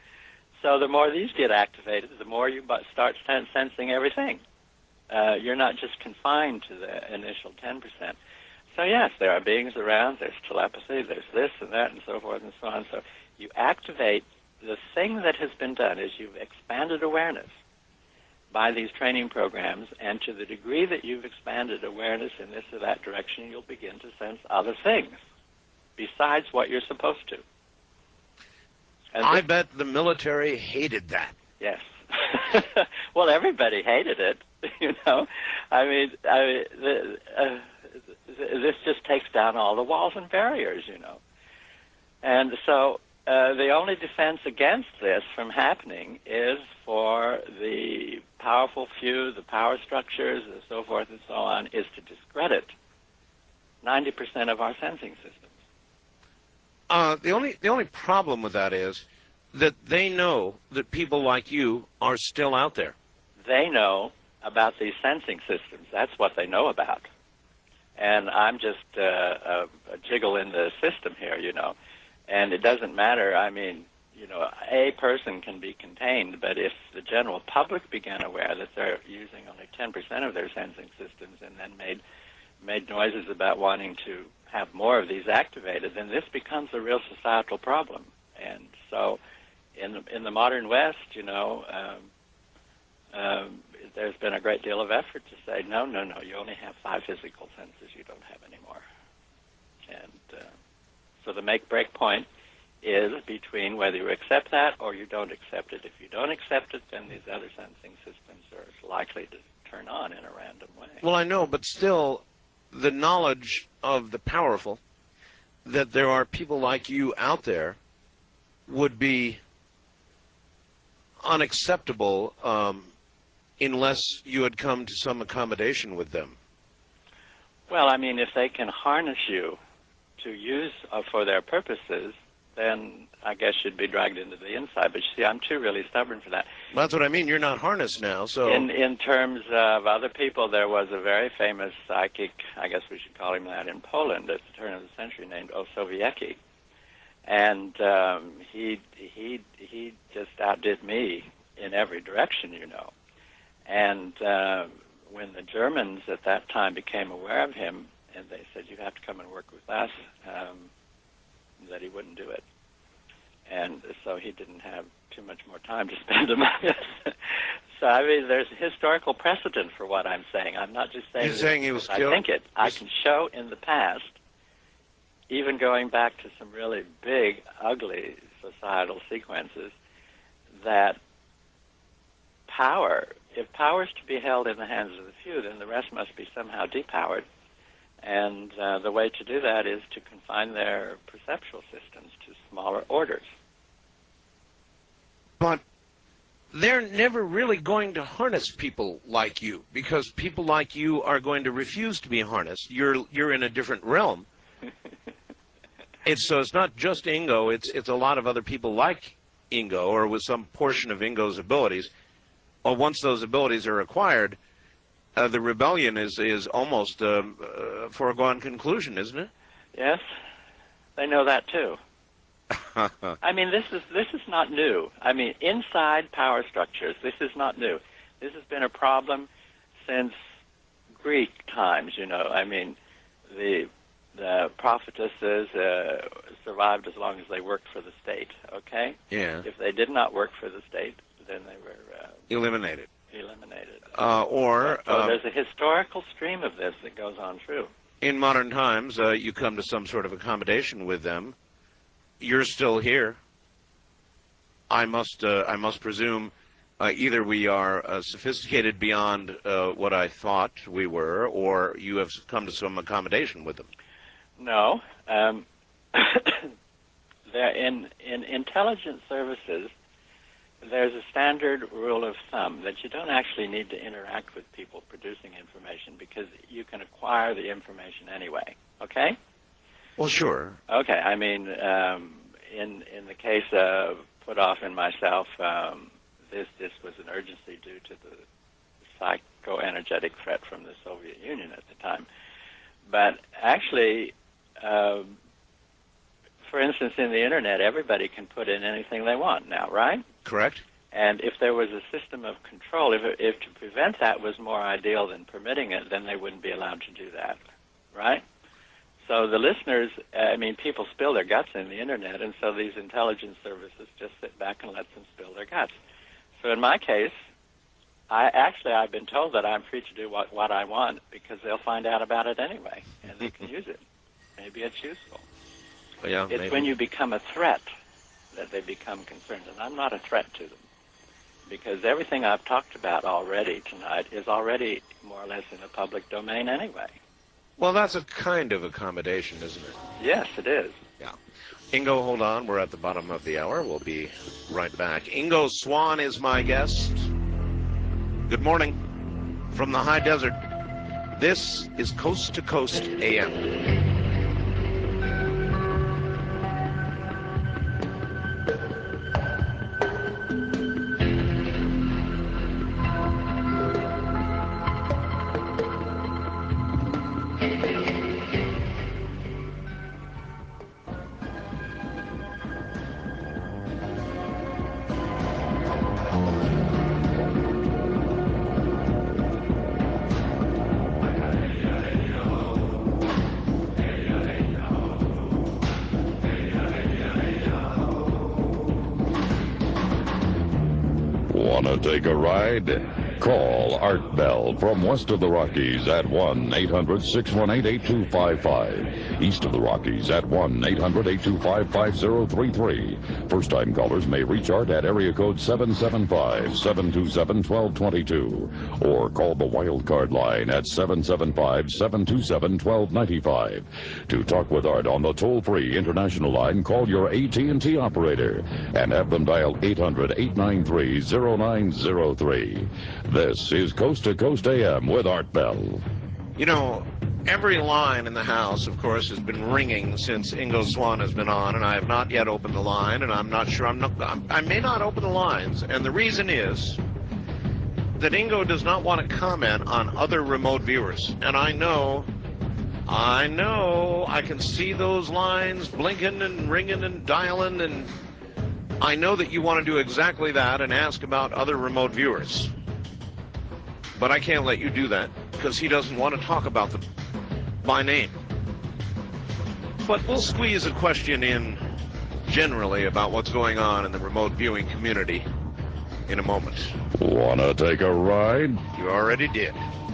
So the more these get activated, the more you bu- start sen- sensing everything. Uh, you're not just confined to the initial ten percent. So yes, there are beings around, there's telepathy, there's this and that and so forth and so on. So you activate, the thing that has been done is you've expanded awareness by these training programs, and to the degree that you've expanded awareness in this or that direction, you'll begin to sense other things besides what you're supposed to. And I this, bet the military hated that. yes. Well, everybody hated it, you know. I mean, I mean the, uh, this just takes down all the walls and barriers, you know. And so uh, the only defense against this from happening is for the powerful few, the power structures, and so forth and so on, is to discredit ninety percent of our sensing systems. Uh, the only the only problem with that is that they know that people like you are still out there. They know about these sensing systems. That's what they know about. And I'm just uh, a, a jiggle in the system here, you know. And it doesn't matter. I mean, you know, a person can be contained, but if the general public began aware that they're using only ten percent of their sensing systems and then made made noises about wanting to have more of these activated, then this becomes a real societal problem. And so in the, in the modern West, you know, um, um, there's been a great deal of effort to say, no, no, no, you only have five physical senses, you don't have any more. And uh, so the make-break point is between whether you accept that or you don't accept it. If you don't accept it, then these other sensing systems are likely to turn on in a random way. Well, I know, but still, the knowledge of the powerful that there are people like you out there would be unacceptable um, unless you had come to some accommodation with them. Well, I mean, if they can harness you to use uh, for their purposes, then I guess you'd be dragged into the inside. But you see, I'm too really stubborn for that. That's what I mean. You're not harnessed now, so... In, in terms of other people, there was a very famous psychic, I guess we should call him that, in Poland at the turn of the century, named Osowiecki. And um, he, he, he just outdid me in every direction, you know. And uh, when the Germans at that time became aware of him, and they said, you have to come and work with us, um, that he wouldn't do it. And so he didn't have too much more time to spend among us. So, I mean, there's historical precedent for what I'm saying. I'm not just saying You're saying he was I killed? think it. I can show in the past, even going back to some really big, ugly societal sequences, that power, if power is to be held in the hands of the few, then the rest must be somehow depowered. And uh, the way to do that is to confine their perceptual systems to smaller orders. But they're never really going to harness people like you, because people like you are going to refuse to be harnessed. You're you're in a different realm. It's so it's not just Ingo. It's it's a lot of other people like Ingo, or with some portion of Ingo's abilities. Or once those abilities are acquired, uh, the rebellion is is almost a um, uh, foregone conclusion, isn't it? Yes, they know that too. I mean, this is this is not new. I mean, inside power structures, this is not new. This has been a problem since Greek times. You know, I mean, the the prophetesses uh, survived as long as they worked for the state. Okay. Yeah. If they did not work for the state, then they were uh, Eliminated. eliminated. Uh, or So uh, there's a historical stream of this that goes on through. in modern times, uh, you come to some sort of accommodation with them. You're still here. I must, uh, I must presume, uh, either we are uh, sophisticated beyond uh, what I thought we were, or you have come to some accommodation with them. No. Um, there in in intelligence services, there's a standard rule of thumb that you don't actually need to interact with people producing information, because you can acquire the information anyway. Okay? Well, sure. Okay. I mean, um, in in the case of Puthoff and myself, um, this this was an urgency due to the psychoenergetic threat from the Soviet Union at the time. But actually, um, for instance, in the Internet, everybody can put in anything they want now, right? Correct. And if there was a system of control, if, if to prevent that was more ideal than permitting it, then they wouldn't be allowed to do that, right? So the listeners, I mean, people spill their guts in the Internet, and so these intelligence services just sit back and let them spill their guts. So in my case, I actually, I've been told that I'm free to do what, what I want because they'll find out about it anyway, and they can use it. Maybe it's useful. Well, yeah, it's maybe. when you become a threat that they become concerned, and I'm not a threat to them because everything I've talked about already tonight is already more or less in the public domain anyway. Well, that's a kind of accommodation, isn't it? Yes, it is. Yeah. Ingo, hold on. We're at the bottom of the hour. We'll be right back. Ingo Swann is my guest. Good morning from the high desert. This is Coast to Coast A M. Want to take a ride? Call Art Bell from west of the Rockies at one eight hundred six one eight eight two five five. East of the Rockies at one eight hundred eight two five five zero three three. First-time callers may reach Art at area code seven seven five, seven two seven, one two two two. Or call the wild card line at seven seven five, seven two seven, one two nine five. To talk with Art on the toll-free international line, call your A T and T operator and have them dial eight hundred, eight nine three, zero nine zero three. This is Coast to Coast A M with Art Bell. You know, every line in the house, of course, has been ringing since Ingo Swann has been on, and I have not yet opened the line, and I'm not sure I'm not. I'm, I may not open the lines, and the reason is that Ingo does not want to comment on other remote viewers, and I know, I know, I can see those lines blinking and ringing and dialing, and I know that you want to do exactly that and ask about other remote viewers. But I can't let you do that because he doesn't want to talk about them by name. But we'll squeeze a question in generally about what's going on in the remote viewing community in a moment. Want to take a ride? You already did.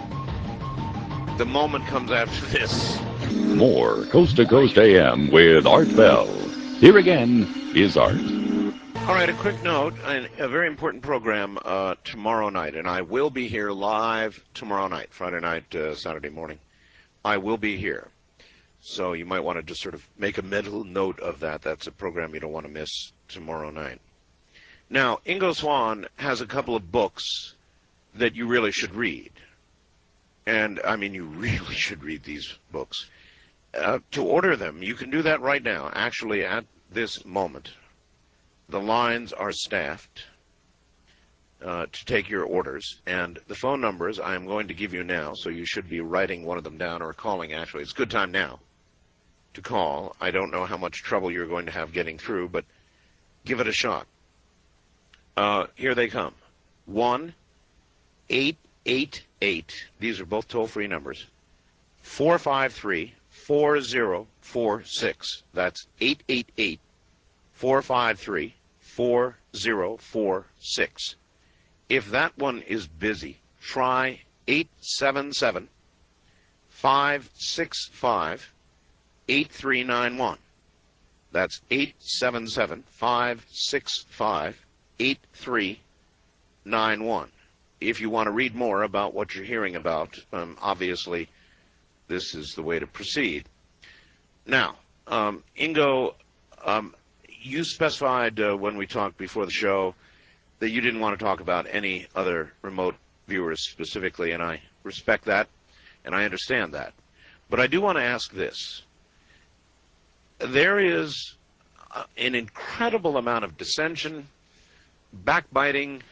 The moment comes after this. More Coast to Coast A M with Art Bell. Here again is Art. All right, a quick note, and a very important program uh, tomorrow night, and I will be here live tomorrow night, Friday night, uh, Saturday morning. I will be here, so you might want to just sort of make a mental note of that. That's a program you don't want to miss tomorrow night. Now, Ingo Swann has a couple of books that you really should read, and I mean you really should read these books. Uh, to order them, you can do that right now, actually at this moment. The lines are staffed uh, to take your orders, and the phone numbers I am going to give you now, so you should be writing one of them down or calling, actually. It's a good time now to call. I don't know how much trouble you're going to have getting through, but give it a shot. Uh, here they come. one eight eight eight, these are both toll-free numbers, four five three, four zero four six. That's eight eight eight, four five three, four zero four six. If that one is busy, try eight seven seven, five six five, eight three nine one. That's eight seven seven, five six five, eight three nine one. If you want to read more about what you're hearing about, um, obviously this is the way to proceed. Now, um, Ingo, um, you specified uh, when we talked before the show that you didn't want to talk about any other remote viewers specifically, and I respect that, and I understand that. But I do want to ask this. There is uh, an incredible amount of dissension, backbiting,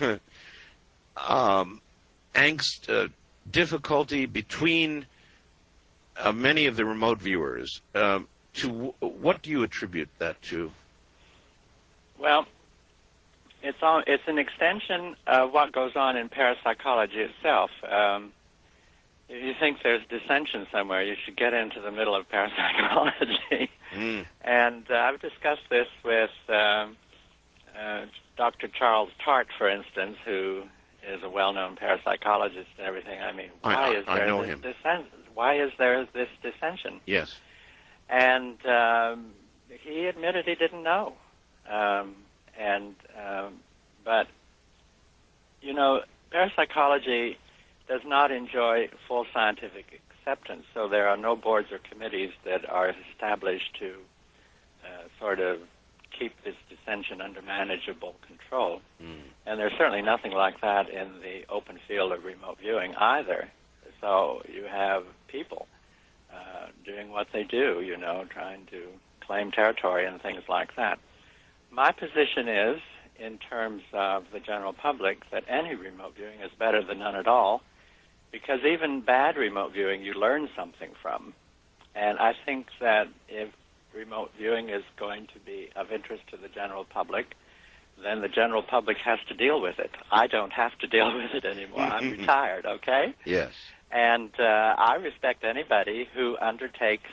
um, angst, uh, difficulty between uh, many of the remote viewers. Um, to w what do you attribute that to? Well, it's all, it's an extension of what goes on in parapsychology itself. Um, if you think there's dissension somewhere, you should get into the middle of parapsychology. Mm. And uh, I've discussed this with um, uh, Doctor Charles Tart, for instance, who is a well-known parapsychologist and everything. I mean, I- why I- is I there know this him. dissension? Why is there this dissension? Yes. And um, he admitted he didn't know. Um, and um, but you know, parapsychology does not enjoy full scientific acceptance. So there are no boards or committees that are established to uh, sort of keep this dissension under manageable control. Mm. And there's certainly nothing like that in the open field of remote viewing either. So you have people uh, doing what they do, you know, trying to claim territory and things like that. My position is, in terms of the general public, that any remote viewing is better than none at all, because even bad remote viewing you learn something from. And I think that if remote viewing is going to be of interest to the general public, then the general public has to deal with it. I don't have to deal with it anymore. I'm retired, okay? Yes. And uh, I respect anybody who undertakes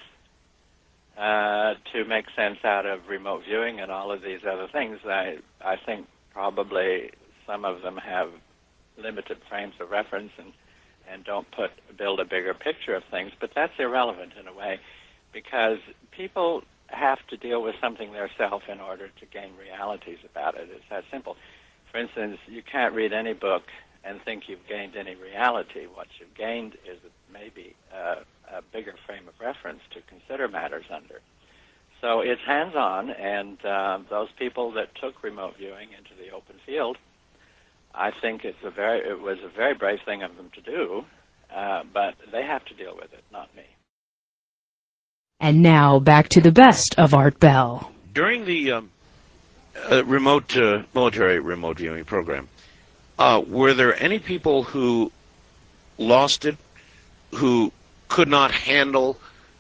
uh, to make sense out of remote viewing and all of these other things. I, I think probably some of them have limited frames of reference and, and don't put build a bigger picture of things, but that's irrelevant in a way, because people have to deal with something themselves in order to gain realities about it. It's that simple. For instance, you can't read any book and think you've gained any reality. What you've gained is maybe a, a bigger frame of reference to consider matters under. So it's hands-on, and uh, those people that took remote viewing into the open field, I think it's a very, it was a very brave thing of them to do, uh, but they have to deal with it, not me. And now back to the best of Art Bell. During the um, uh, remote uh, military remote viewing program, uh, were there any people who lost it, who could not handle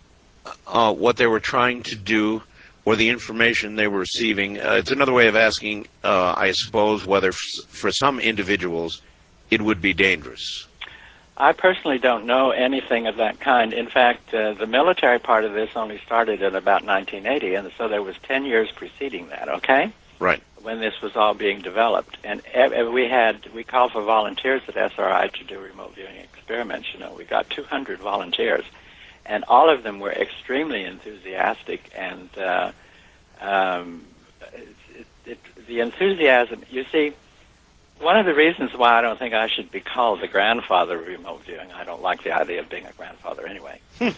uh, what they were trying to do or the information they were receiving? Uh, it's another way of asking, uh, I suppose, whether f for some individuals it would be dangerous. I personally don't know anything of that kind. In fact, uh, the military part of this only started in about nineteen eighty, and so there was ten years preceding that, okay? Right. When this was all being developed. And ev we had, we called for volunteers at S R I to do remote viewing experiments. You know, we got two hundred volunteers, and all of them were extremely enthusiastic, and uh, um, it, it, it, the enthusiasm, you see, one of the reasons why I don't think I should be called the grandfather of remote viewing, I don't like the idea of being a grandfather anyway,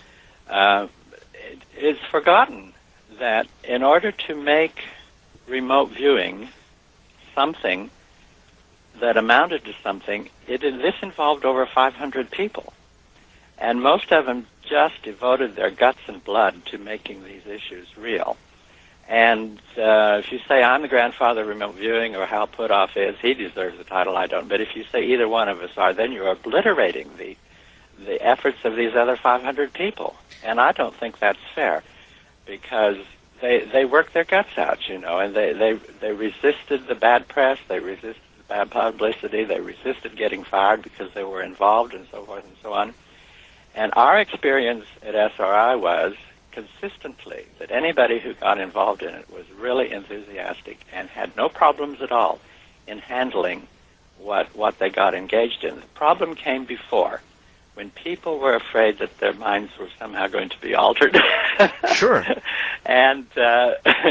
uh, it, it's forgotten that in order to make remote viewing something that amounted to something, it, this involved over five hundred people. And most of them just devoted their guts and blood to making these issues real. And uh, if you say I'm the grandfather of remote viewing, or Hal Puthoff is, he deserves the title, I don't. But if you say either one of us are, then you're obliterating the the efforts of these other five hundred people. And I don't think that's fair, because they they worked their guts out, you know, and they, they, they resisted the bad press, they resisted the bad publicity, they resisted getting fired because they were involved, and so forth and so on. And our experience at S R I was consistently that anybody who got involved in it was really enthusiastic and had no problems at all in handling what what they got engaged in. The problem came before, when people were afraid that their minds were somehow going to be altered. Sure. And uh,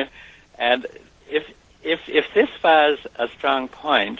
and if if if this was a strong point,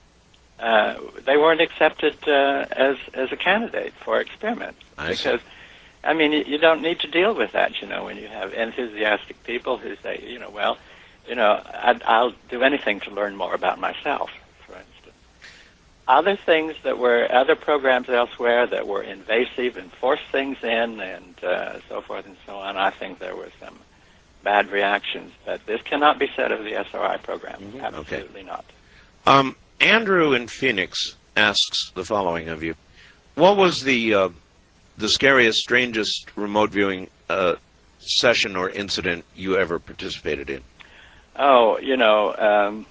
uh, they weren't accepted uh, as as a candidate for experiment. I because see. I mean, you, you don't need to deal with that, you know, when you have enthusiastic people who say, you know, well, you know, I'd, I'll do anything to learn more about myself, for instance. Other things that were, other programs elsewhere that were invasive and forced things in and uh, so forth and so on, I think there were some bad reactions. But this cannot be said of the S R I program. Mhm. Absolutely Okay. not. Um, Andrew in Phoenix asks the following of you. What was the uh, the scariest, strangest remote viewing uh, session or incident you ever participated in? Oh, you know, um,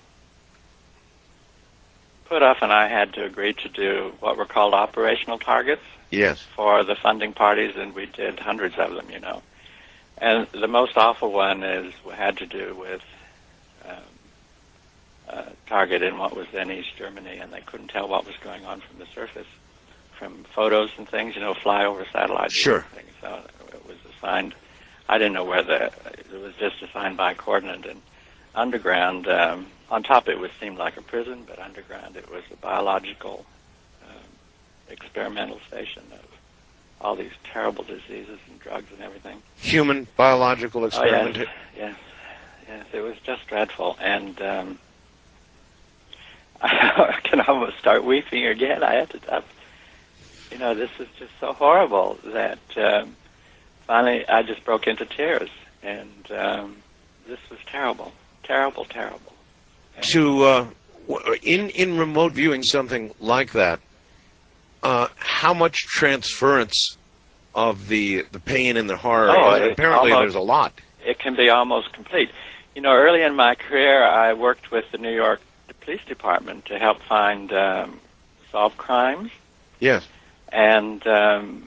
Puthoff and I had to agree to do what were called operational targets Yes. for the funding parties, and we did hundreds of them, you know. And the most awful one is had to do with um, uh, target in what was then East Germany, and they couldn't tell what was going on from the surface, from photos and things, you know, fly over satellites. Sure. And things. So it was assigned. I didn't know where the. It was just assigned by coordinate, and underground. Um, on top, it would seem like a prison, but underground, it was a biological um, experimental station of all these terrible diseases and drugs and everything. Human biological Oh, experiment. yes, yes, yes. It was just dreadful, and um, I can almost start weeping again. I had to stop. You know, this is just so horrible that um, finally I just broke into tears, and um, this was terrible, terrible, terrible. And To uh, w- in in remote viewing something like that, uh, how much transference of the the pain and the horror? Oh, is it? it Apparently, almost- there's a lot. it can be almost complete. You know, early in my career, I worked with the New York Police Department to help find um, solve crimes. Yes. And um,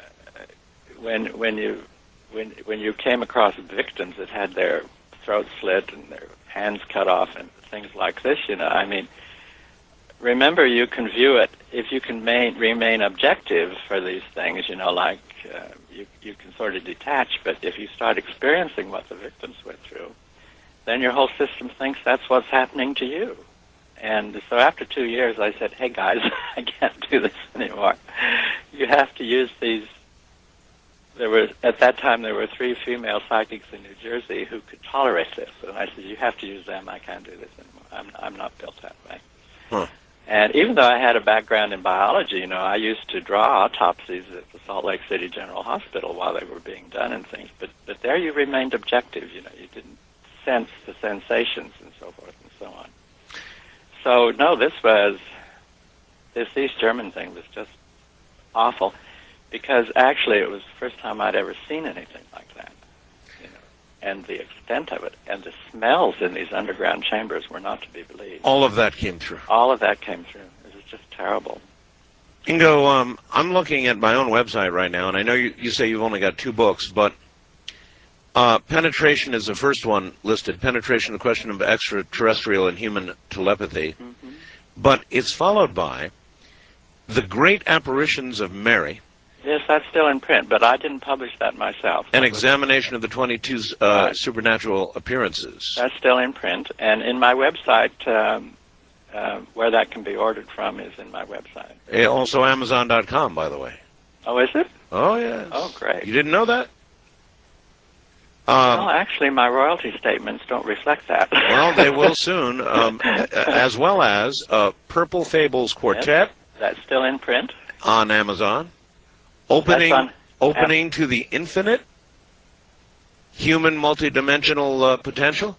when when you when when you came across victims that had their throats slit and their hands cut off and things like this, you know, I mean, remember you can view it if you can main, remain objective for these things, you know, like uh, you you can sort of detach. But if you start experiencing what the victims went through, then your whole system thinks that's what's happening to you. And so after two years, I said, hey, guys, I can't do this anymore. You have to use these. There were, at that time, there were three female psychics in New Jersey who could tolerate this. And I said, you have to use them. I can't do this anymore. I'm, I'm not built that way. Huh. And even though I had a background in biology, you know, I used to draw autopsies at the Salt Lake City General Hospital while they were being done and things. But, but there you remained objective. You know, you didn't sense the sensations and so forth and so on. So, no, this was, this East German thing was just awful, because actually it was the first time I'd ever seen anything like that, you know, and the extent of it, and the smells in these underground chambers were not to be believed. All of that came through. All of that came through. It was just terrible. Ingo, um, I'm looking at my own website right now, and I know you, you say you've only got two books, but uh, Penetration is the first one listed, Penetration, the Question of Extraterrestrial and Human Telepathy, Mm-hmm. but it's followed by The Great Apparitions of Mary, Yes, that's still in print, but I didn't publish that myself. an That was- examination of the twenty-two uh, Right. supernatural appearances. That's still in print, and in my website, um, uh, where that can be ordered from is in my website. Eh, Also Amazon dot com, by the way. Oh, is it? Oh, yes. Oh, great. You didn't know that? Um, Well, actually, my royalty statements don't reflect that. Well, they will soon, um, a- as well as uh, Purple Fables Quartet That's still in print. on Amazon. Opening, That's on- opening to the infinite, human multidimensional uh, potential.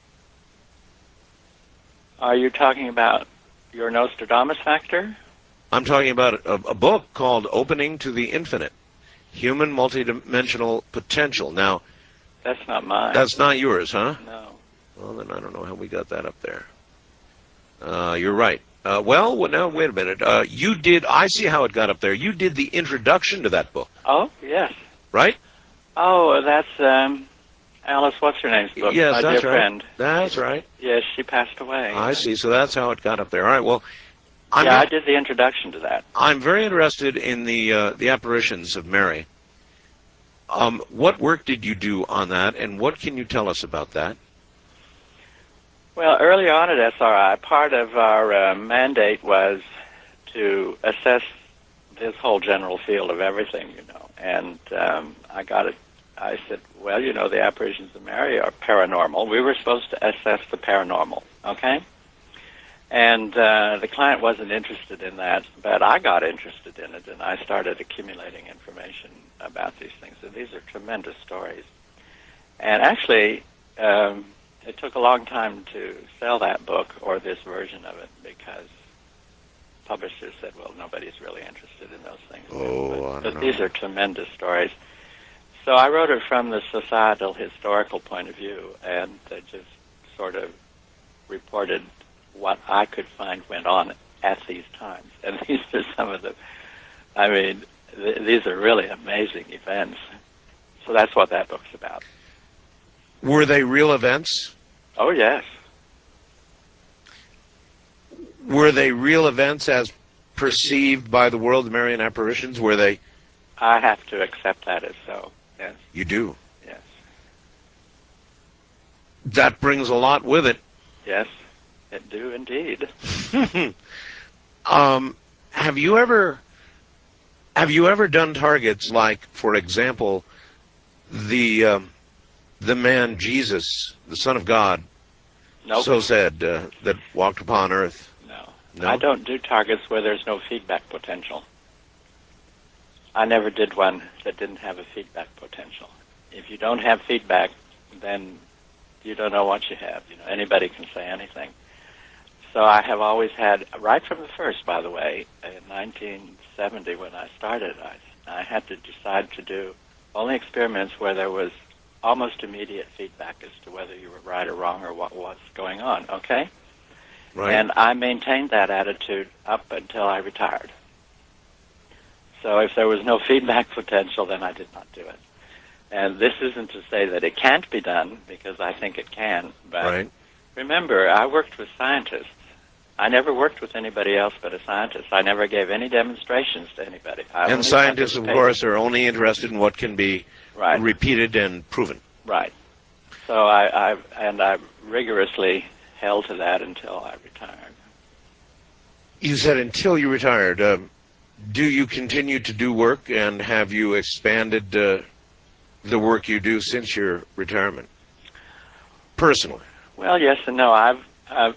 Are you talking about your Nostradamus factor? I'm talking about a, a book called Opening to the Infinite, Human Multidimensional Potential. Now, That's not mine. that's not yours, huh? No. Well, then I don't know how we got that up there. Uh, you're right. Uh, well, well, now, wait a minute. Uh, you did, I see how it got up there. You did the introduction to that book, Oh, yes. right? Oh, that's um, Alice, what's her name's book? Yes, my that's dear right. friend. That's right. Yes, she passed away. I see. So that's how it got up there. All right. Well, I'm, yeah, I did the introduction to that. I'm very interested in the uh, the apparitions of Mary. Um, what work did you do on that, and what can you tell us about that? Well, early on at S R I, part of our uh, mandate was to assess this whole general field of everything, you know. And um, I got it. I said, well, you know, the apparitions of Mary are paranormal. We were supposed to assess the paranormal, okay? And uh, the client wasn't interested in that, but I got interested in it, and I started accumulating information about these things. And these are tremendous stories. And actually, um, it took a long time to sell that book or this version of it because publishers said, well, nobody's really interested in those things. Oh, but, I don't but know. these are tremendous stories. So I wrote it from the societal historical point of view, and uh, just sort of reported what I could find went on at these times. And these are some of the, I mean, th- these are really amazing events. So that's what that book's about. Were they real events? Oh, yes. Were they real events as perceived by the world, the Marian apparitions? Were they? I have to accept that as so, yes, You do. yes, That brings a lot with it. yes, it do indeed. um, have you ever have you ever done targets like, for example, the um, the man Jesus, the Son of God, Nope. so said, uh, that walked upon earth? No. No? I don't do targets where there's no feedback potential. I never did one that didn't have a feedback potential. If you don't have feedback, then you don't know what you have. You know, anybody can say anything. So I have always had, right from the first, by the way, in nineteen seventy when I started, I, I had to decide to do only experiments where there was almost immediate feedback as to whether you were right or wrong or what was going on, okay? Right. And I maintained that attitude up until I retired. So if there was no feedback potential, then I did not do it. And this isn't to say that it can't be done, because I think it can. But Right. remember, I worked with scientists. I never worked with anybody else but a scientist. I never gave any demonstrations to anybody. I And only scientists, of participated- course, are only interested in what can be Right. repeated and proven. Right. So I, I and I rigorously held to that until I retired. You said until you retired. Um, do you continue to do work, and have you expanded uh, the work you do since your retirement? Personally. Well, yes and no. I've, I've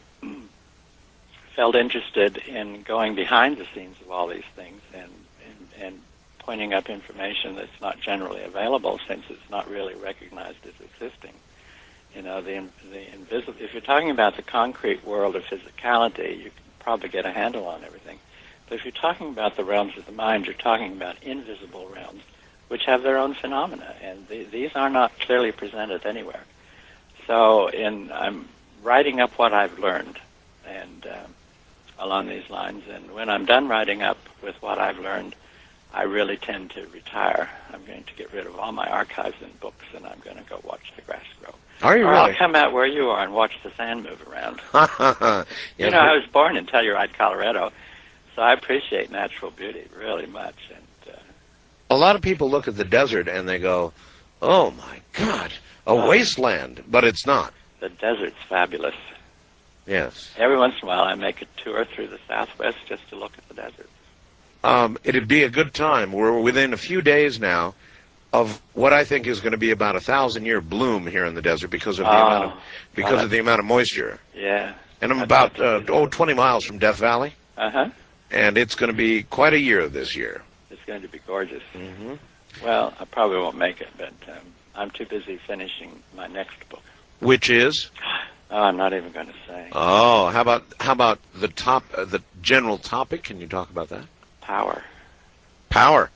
felt interested in going behind the scenes of all these things and, and, and pointing up information that's not generally available, since it's not really recognized as existing. You know, the, the invisible, if you're talking about the concrete world of physicality, you can probably get a handle on everything. But if you're talking about the realms of the mind, you're talking about invisible realms, which have their own phenomena, and the, these are not clearly presented anywhere. So in, I'm writing up what I've learned, and um, along these lines, and when I'm done writing up with what I've learned, I really tend to retire. I'm going to get rid of all my archives and books, and I'm going to go watch the grass grow. Are you Or really? I'll come out where you are and watch the sand move around. Yeah, You know, I was born in Telluride, Colorado, so I appreciate natural beauty really much. And uh, a lot of people look at the desert and they go, oh my God, a Oh. wasteland, but it's not. the desert's fabulous. Yes. Every once in a while I make a tour through the Southwest just to look at the desert. Um, it'd be a good time. We're within a few days now of what I think is going to be about a thousand-year bloom here in the desert because of the Oh, amount of because oh, of the amount of moisture. Yeah. And I'm I'd about love uh, to see oh that. twenty miles from Death Valley, Uh-huh. and it's going to be quite a year this year. It's going to be gorgeous. Mm-hmm. Well, I probably won't make it, but um, I'm too busy finishing my next book. Which is Oh, I'm not even going to say. oh, how about how about the top uh, the general topic? Can you talk about that? Power. Power.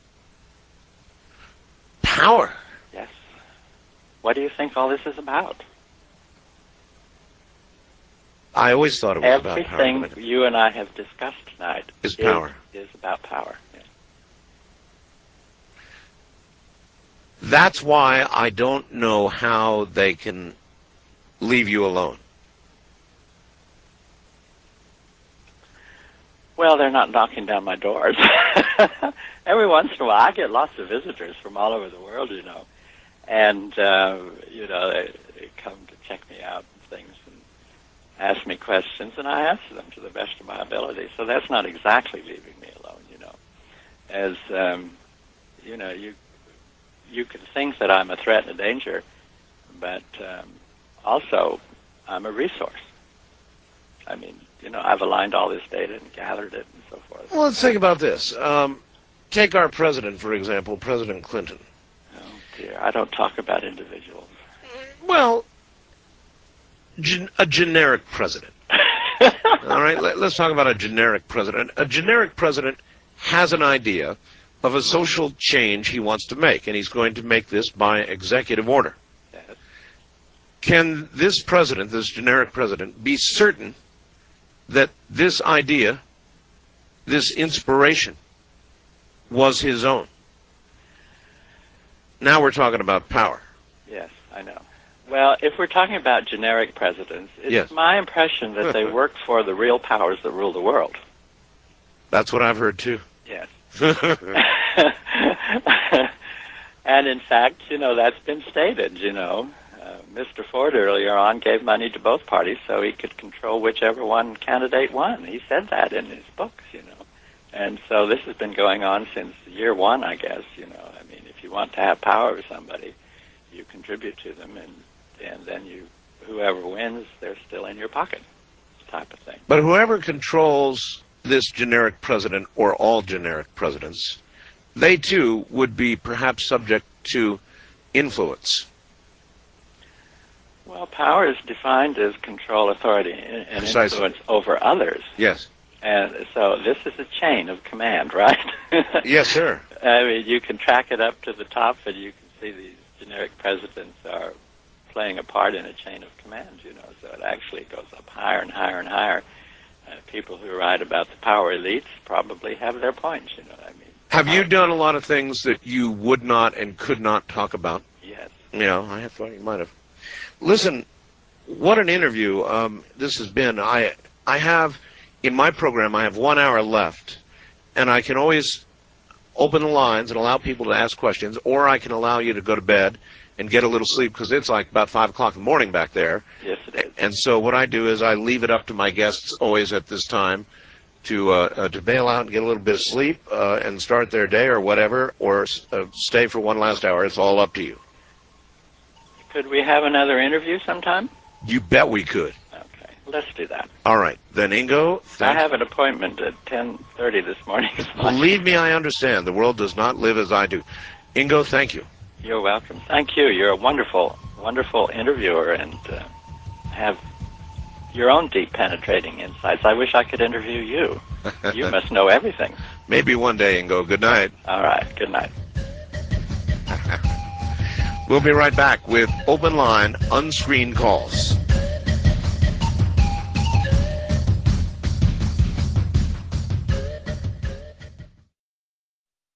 Power. Yes. What do you think all this is about? I always thought it was about power. Everything but you and I have discussed tonight Is power. is about power. Yeah. That's why I don't know how they can leave you alone. Well, they're not knocking down my doors. Every once in a while, I get lots of visitors from all over the world, you know, and uh, you know they, they come to check me out and things and ask me questions, and I answer them to the best of my ability. So that's not exactly leaving me alone, you know. As um, you know, you you can think that I'm a threat and a danger, but um, also I'm a resource. I mean, you know, I've aligned all this data and gathered it and so forth. Well, let's think about this. Um, take our president, for example, President Clinton. Oh dear, I don't talk about individuals. Well, gen- a generic president. All right, let, let's talk about a generic president. A generic president has an idea of a social change he wants to make, and he's going to make this by executive order. Yes. Can this president, this generic president, be certain that this idea, this inspiration, was his own? Now we're talking about power. Yes, I know. Well, if we're talking about generic presidents, it's Yes. my impression that they work for the real powers that rule the world. That's what I've heard too. Yes. And in fact, you know, that's been stated, you know. Uh, Mister Ford earlier on gave money to both parties so he could control whichever one candidate won. He said that in his books, you know. And so this has been going on since year one, I guess, you know. I mean, if you want to have power over somebody, you contribute to them, and, and then you, whoever wins, they're still in your pocket, type of thing. But whoever controls this generic president or all generic presidents, they too would be perhaps subject to influence. Well, power is defined as control, authority, and and Precisely. influence over others. Yes. And so this is a chain of command, right? Yes, sir. I mean, you can track it up to the top, and you can see these generic presidents are playing a part in a chain of command, you know, so it actually goes up higher and higher and higher. Uh, people who write about the power elites probably have their points, you know what I mean? Have you done a lot of things that you would not and could not talk about? Yes. Yeah, I thought you might have. Listen, what an interview um, this has been. I I have, in my program, I have one hour left, and I can always open the lines and allow people to ask questions, or I can allow you to go to bed and get a little sleep, because it's like about five o'clock in the morning back there. Yes, it is. And so what I do is I leave it up to my guests always at this time to uh, uh, to bail out and get a little bit of sleep uh, and start their day or whatever, or uh, stay for one last hour. It's all up to you. Could we have another interview sometime? You bet we could. Okay, let's do that. All right. Then, Ingo, I thank have an appointment at ten thirty this morning. Believe me, I understand. The world does not live as I do. Ingo, thank you. You're welcome. Thank you. You're a wonderful, wonderful interviewer, and uh, have your own deep, penetrating insights. I wish I could interview you. You must know everything. Maybe one day, Ingo. Good night. All right. Good night. We'll be right back with Open Line Unscreened Calls.